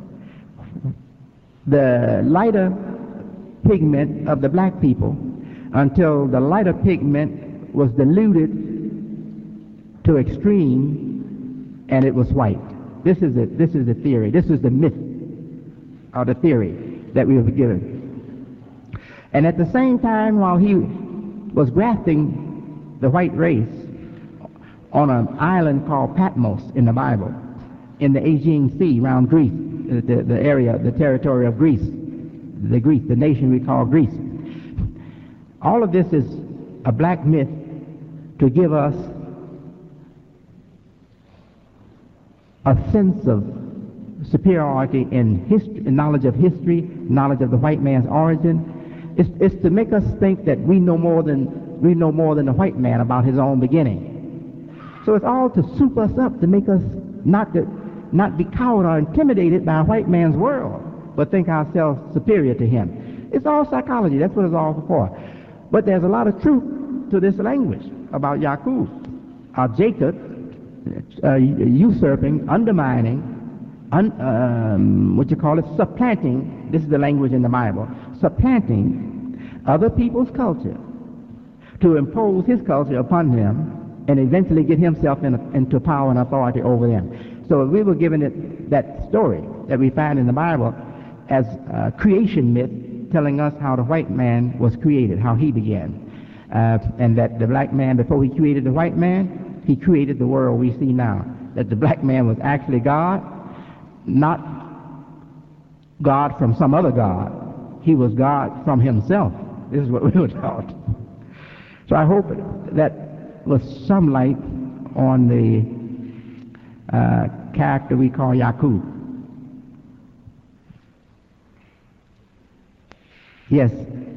the lighter pigment of the black people until the lighter pigment was diluted to extreme and it was white. This is it. This is the theory. This is the myth or the theory that we were given. And at the same time, while he was grafting the white race on an island called Patmos in the Bible, in the Aegean Sea around Greece, the, the area, the territory of Greece, the Greece, the nation we call Greece. All of this is a black myth to give us a sense of superiority in history, knowledge of history, knowledge of the white man's origin. It's, it's to make us think that we know more than we know more than the white man about his own beginning. So it's all to soup us up, to make us not to, not be cowed or intimidated by a white man's world, but think ourselves superior to him. It's all psychology. That's what it's all for. But there's a lot of truth to this language about Yaqub, or Jacob, uh, usurping, undermining, un, um, what you call it, supplanting. This is the language in the Bible, supplanting other people's culture to impose his culture upon them and eventually get himself in, into power and authority over them. So we were given it, that story that we find in the Bible as a creation myth, telling us how the white man was created, how he began. Uh, and that the black man, before he created the white man, he created the world we see now. That the black man was actually God, not God from some other God. He was God from himself. This is what we were taught. So I hope that was some light on the uh, character we call Yaqub. Yes.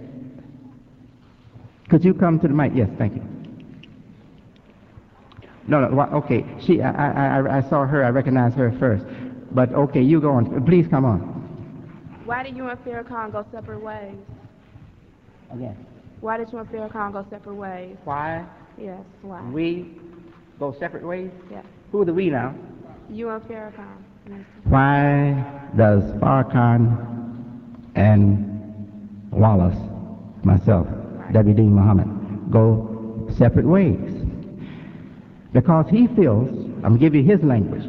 Could you come to the mic? Yes, thank you. No, no, okay. She, I, I, I saw her. I recognized her first. But okay, you go on. Please come on. Why did you and Farrakhan go separate ways? Again. Why did you and Farrakhan go separate ways? Why? Yes, why? We go separate ways? Yes. Who are the we now? You and Farrakhan. Yes. Why does Farrakhan and Wallace, myself, right. W D Muhammad, go separate ways? Because he feels, I'm going to give you his language,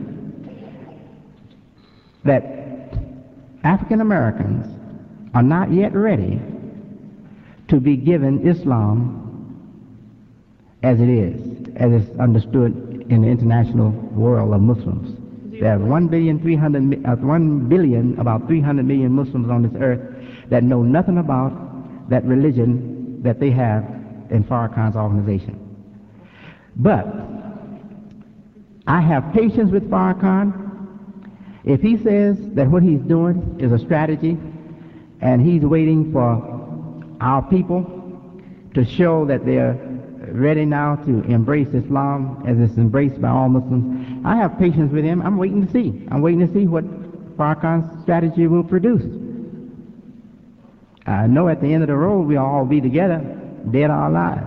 that African Americans are not yet ready to be given Islam as it is, as it's understood in the international world of Muslims. There are one billion, three hundred, uh, one billion, about three hundred million Muslims on this earth that know nothing about that religion that they have in Farrakhan's organization. But I have patience with Farrakhan. If he says that what he's doing is a strategy and he's waiting for our people to show that they're ready now to embrace Islam as it's embraced by all Muslims, I have patience with him. I'm waiting to see. I'm waiting to see what Farrakhan's strategy will produce. I know at the end of the road we'll all be together, dead or alive.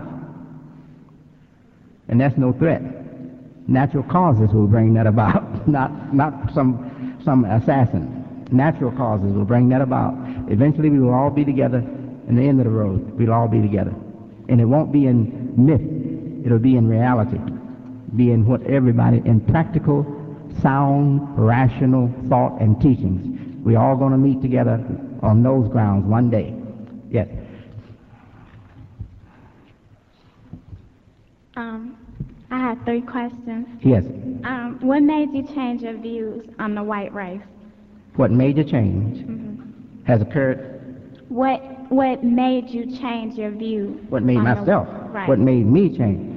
And that's no threat. Natural causes will bring that about, not, not some, some assassin. Natural causes will bring that about. Eventually we will all be together. In the end of the road, we'll all be together. And it won't be in myth, it'll be in reality. Be in what everybody, in practical, sound, rational thought and teachings. We're all going to meet together on those grounds one day. Yes. Um, I have three questions. Yes. Um, what made you change your views on the white race? What major change Mm-hmm. has occurred? What What made you change your view? What made on myself? The, right. What made me change?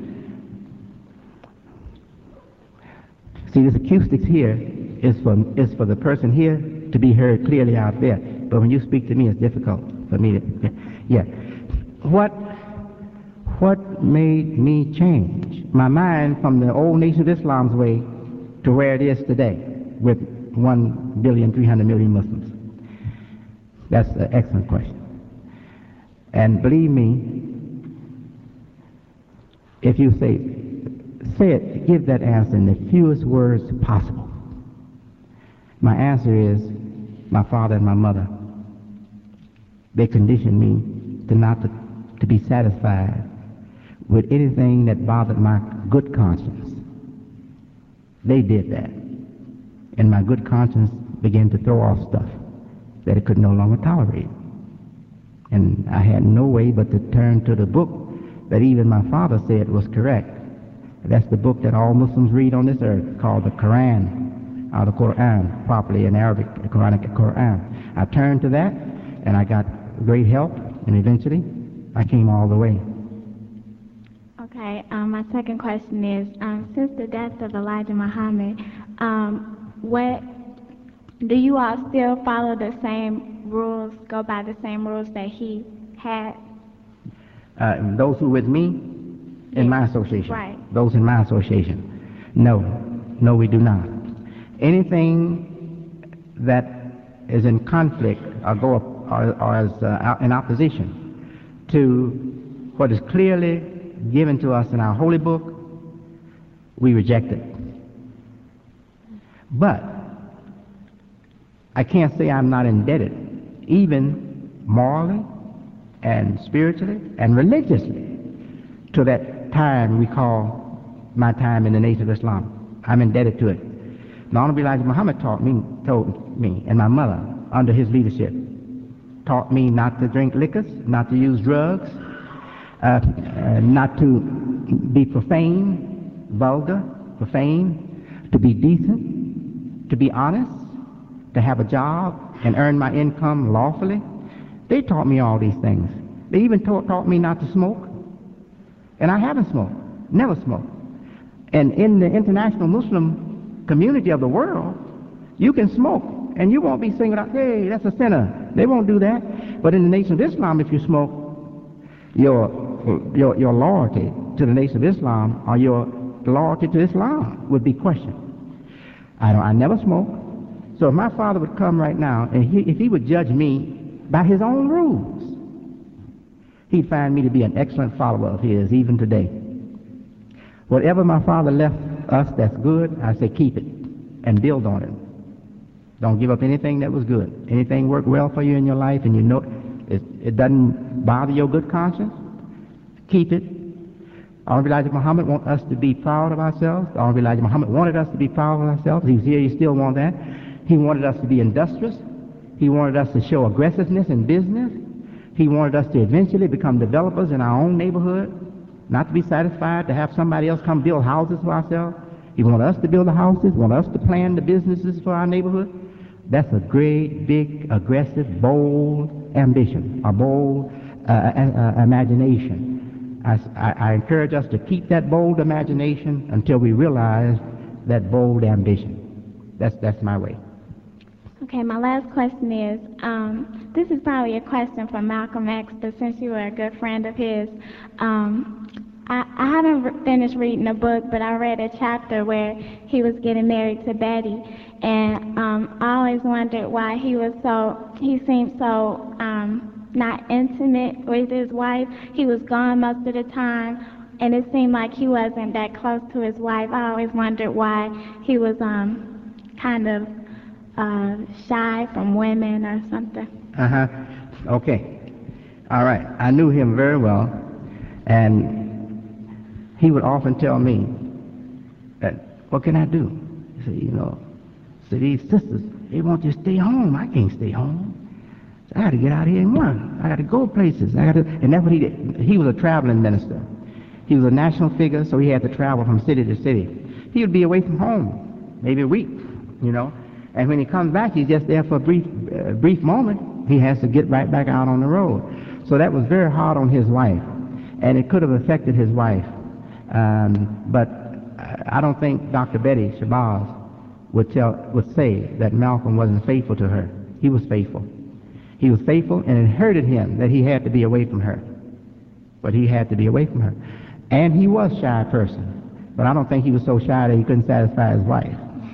See, this acoustics here is for is for the person here to be heard clearly out there. But when you speak to me, it's difficult for me to. Yeah. What What made me change my mind from the old Nation of Islam's way to where it is today, with one billion three hundred million Muslims? That's an excellent question. And believe me, if you say say it, give that answer in the fewest words possible. My answer is my father and my mother. They conditioned me to not to, to be satisfied with anything that bothered my good conscience. They did that. And my good conscience began to throw off stuff that it could no longer tolerate. And I had no way but to turn to the book that even my father said was correct. That's the book that all Muslims read on this earth, called the Quran, or the Quran, properly in Arabic, the Quranic Quran. I turned to that, and I got great help, and eventually I came all the way. Okay, um, my second question is, um, since the death of Elijah Muhammad, um, what do you all still follow the same rules, go by the same rules that he had? Uh, those who with me in Yes. my association. Right. Those in my association. No, no, we do not. Anything that is in conflict or go or, or is uh, in opposition to what is clearly given to us in our holy book, we reject it. But I can't say I'm not indebted, even morally and spiritually and religiously, to that time we call my time in the Nation of Islam. I'm indebted to it. The Honorable Elijah Muhammad taught me, told me, and my mother, under his leadership, taught me not to drink liquors, not to use drugs, uh, uh, not to be profane, vulgar, profane, to be decent, to be honest, to have a job and earn my income lawfully. They taught me all these things. They even taught, taught me not to smoke. And I haven't smoked, never smoked. And in the international Muslim community of the world, you can smoke and you won't be singing out, hey, that's a sinner. They won't do that. But in the Nation of Islam, if you smoke, your, your, your loyalty to the Nation of Islam or your loyalty to Islam would be questioned. I don't, I never smoked. So if my father would come right now and he, if he would judge me by his own rules, he'd find me to be an excellent follower of his even today. Whatever my father left us that's good, I say keep it and build on it. Don't give up anything that was good. Anything worked well for you in your life and you know it, it doesn't bother your good conscience, keep it. Honorable Elijah Muhammad wants us to be proud of ourselves. Honorable Elijah Muhammad wanted us to be proud of ourselves. He's here, he still wants that. He wanted us to be industrious. He wanted us to show aggressiveness in business. He wanted us to eventually become developers in our own neighborhood, not to be satisfied to have somebody else come build houses for ourselves. He wanted us to build the houses, wanted us to plan the businesses for our neighborhood. That's a great, big, aggressive, bold ambition, a bold uh, uh, uh, imagination. I, I, I encourage us to keep that bold imagination until we realize that bold ambition. That's, that's my way. Okay, my last question is, um, this is probably a question for Malcolm X, but since you were a good friend of his, um, I, I haven't re- finished reading the book, but I read a chapter where he was getting married to Betty, and um, I always wondered why he was so, he seemed so um, not intimate with his wife. He was gone most of the time, and it seemed like he wasn't that close to his wife. I always wondered why he was um, kind of Uh, shy from women or something. Uh-huh. Okay. All right. I knew him very well, and he would often tell me that, what can I do? He said, you know, so these sisters, they want you to stay home. I can't stay home. So I got to get out here and work. I got to go places. I got to, and that's what he did. He was a traveling minister. He was a national figure, so he had to travel from city to city. He would be away from home, maybe a week, you know. And when he comes back, he's just there for a brief, uh, brief moment. He has to get right back out on the road. So that was very hard on his wife, and it could have affected his wife. Um, but I don't think Doctor Betty Shabazz would tell, would say that Malcolm wasn't faithful to her. He was faithful. He was faithful, and it hurted him that he had to be away from her. But he had to be away from her. And he was a shy person, but I don't think he was so shy that he couldn't satisfy his wife.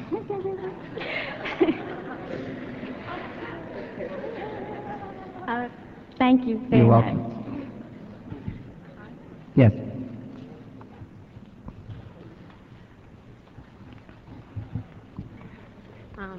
Uh, thank you very You're much. welcome. Yes.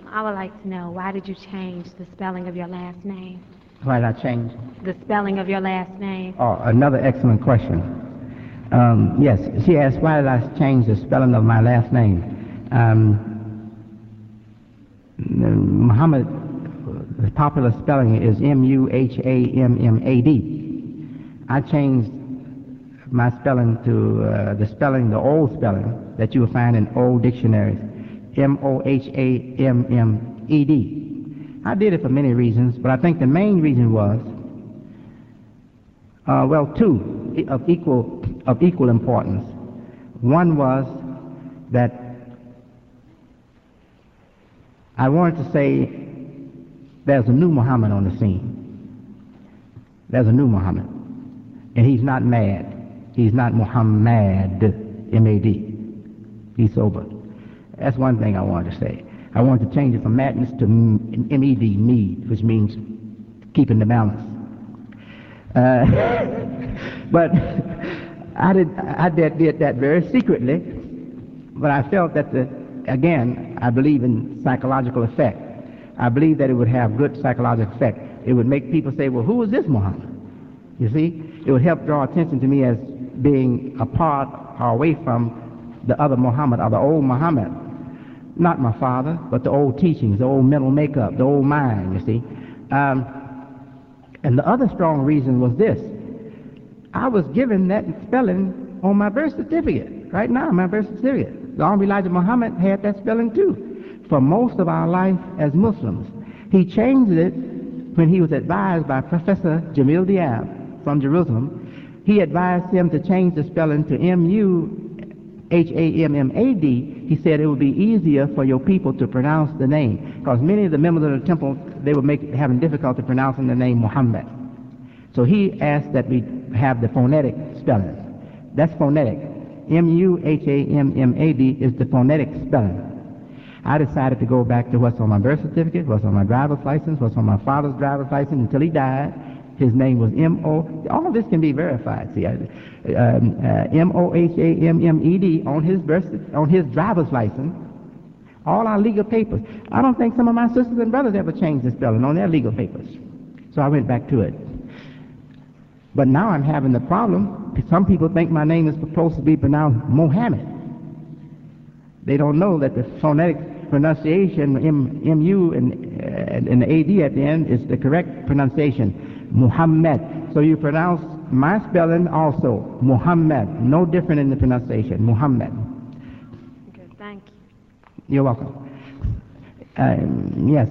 I would like to know, why did you change the spelling of your last name? Why did I change? The spelling of your last name. Oh, another excellent question. Um, yes, she asked, why did I change the spelling of my last name? Um, Muhammad, the popular spelling is M U H A M M A D. I changed my spelling to uh, the spelling, the old spelling that you will find in old dictionaries, M O H A M M E D. I did it for many reasons, but I think the main reason was, uh, well, two of equal of equal importance. One was that I wanted to say there's a new Muhammad on the scene. There's a new Muhammad, and he's not mad. He's not Muhammad, M A D. He's sober. That's one thing I wanted to say. I wanted to change it from madness to M E D, mead, which means keeping the balance. Uh, but I did, I did, did that very secretly, but I felt that, the, again, I believe in psychological effect. I believe that it would have good psychological effect. It would make people say, well, who is this Muhammad? You see? It would help draw attention to me as being apart or away from the other Muhammad, or the old Muhammad. Not my father, but the old teachings, the old mental makeup, the old mind, you see. Um, and the other strong reason was this. I was given that spelling on my birth certificate. Right now, my birth certificate. The Honorable Elijah Muhammad had that spelling too, for most of our life as Muslims. He changed it when he was advised by Professor Jamil Diab from Jerusalem. He advised him to change the spelling to M U H A M M A D. He said it would be easier for your people to pronounce the name, because many of the members of the temple, they were make, having difficulty pronouncing the name Muhammad. So he asked that we have the phonetic spelling. That's phonetic. M U H A M M A D is the phonetic spelling. I decided to go back to what's on my birth certificate, what's on my driver's license, what's on my father's driver's license until he died. His name was M O All this can be verified. See, I, um, uh, M O H A M M E D on his birth, on his driver's license. All our legal papers. I don't think some of my sisters and brothers ever changed the spelling on their legal papers. So I went back to it. But now I'm having the problem. Some people think my name is supposed to be pronounced Mohammed. They don't know that the phonetic pronunciation, M, M U and, uh, and the A D at the end, is the correct pronunciation, Muhammad. So you pronounce my spelling also, Muhammad. No different in the pronunciation, Muhammad. Good, thank you. You're welcome. Um, yes.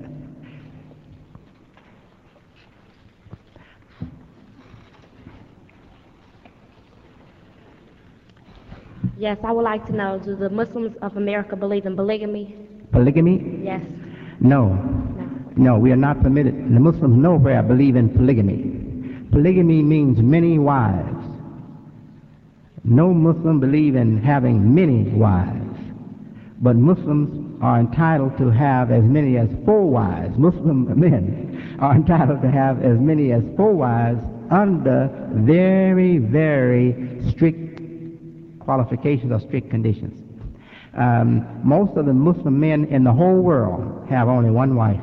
Yes, I would like to know, do the Muslims of America believe in polygamy? Polygamy? Yes. No. No. No, we are not permitted. The Muslims nowhere believe in polygamy. Polygamy means many wives. No Muslim believe in having many wives. But Muslims are entitled to have as many as four wives. Muslim men are entitled to have as many as four wives under very, very strict qualifications or strict conditions. Um, most of the Muslim men in the whole world have only one wife.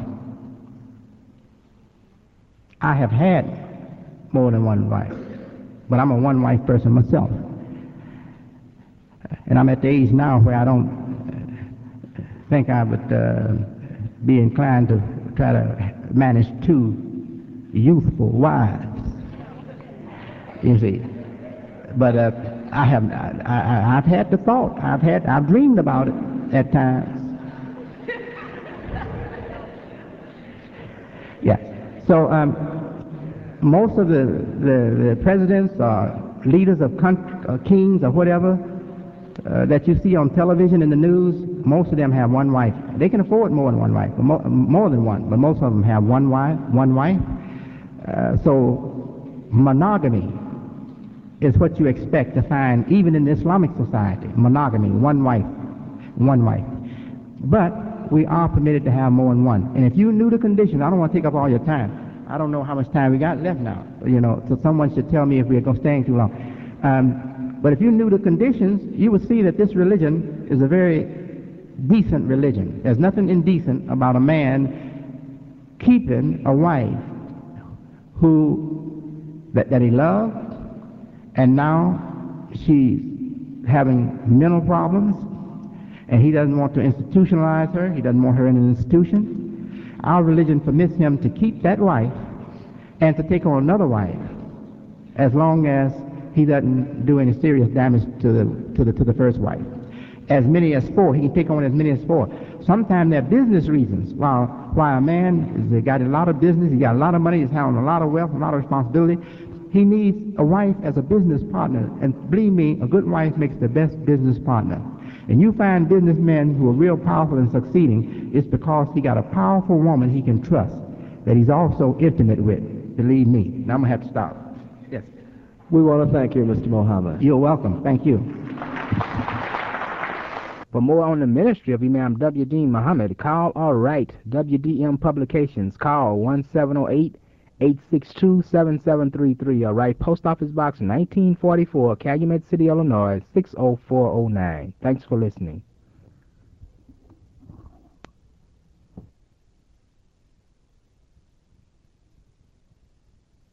I have had more than one wife, but I'm a one-wife person myself. And I'm at the age now where I don't think I would uh, be inclined to try to manage two youthful wives, you see. But uh, I have, I, I, I've had the thought, I've had, I've dreamed about it at times. Yeah. So um, most of the, the, the presidents or leaders of country, or kings or whatever uh, that you see on television and the news, most of them have one wife. They can afford more than one wife, but mo more than one, but most of them have one wife. One wife. Uh, so monogamy is what you expect to find even in the Islamic society. Monogamy, one wife, one wife. But we are permitted to have more than one. And if you knew the conditions, I don't want to take up all your time. I don't know how much time we got left now, you know, so someone should tell me if we're going to stay too long. Um, but if you knew the conditions, you would see that this religion is a very decent religion. There's nothing indecent about a man keeping a wife who that, that he loved, and now she's having mental problems, and he doesn't want to institutionalize her. He doesn't want her in an institution. Our religion permits him to keep that wife and to take on another wife, as long as he doesn't do any serious damage to the to the to the first wife. As many as four, he can take on as many as four. Sometimes there are business reasons. While while a man has got a lot of business, he got a lot of money, he's having a lot of wealth, a lot of responsibility, he needs a wife as a business partner. And believe me, a good wife makes the best business partner. And you find businessmen who are real powerful and succeeding, it's because he got a powerful woman he can trust, that he's also intimate with. Believe me. Now I'm going to have to stop. Yes. We want to thank you, Mister Muhammad. You're welcome. Thank you. For more on the ministry of Imam W. Dean Muhammad, call or write W D M Publications. Call one seven zero eight, eight six two, seven seven three three or write Post Office Box nineteen forty-four, Calumet City, Illinois, six oh four oh nine. Thanks for listening.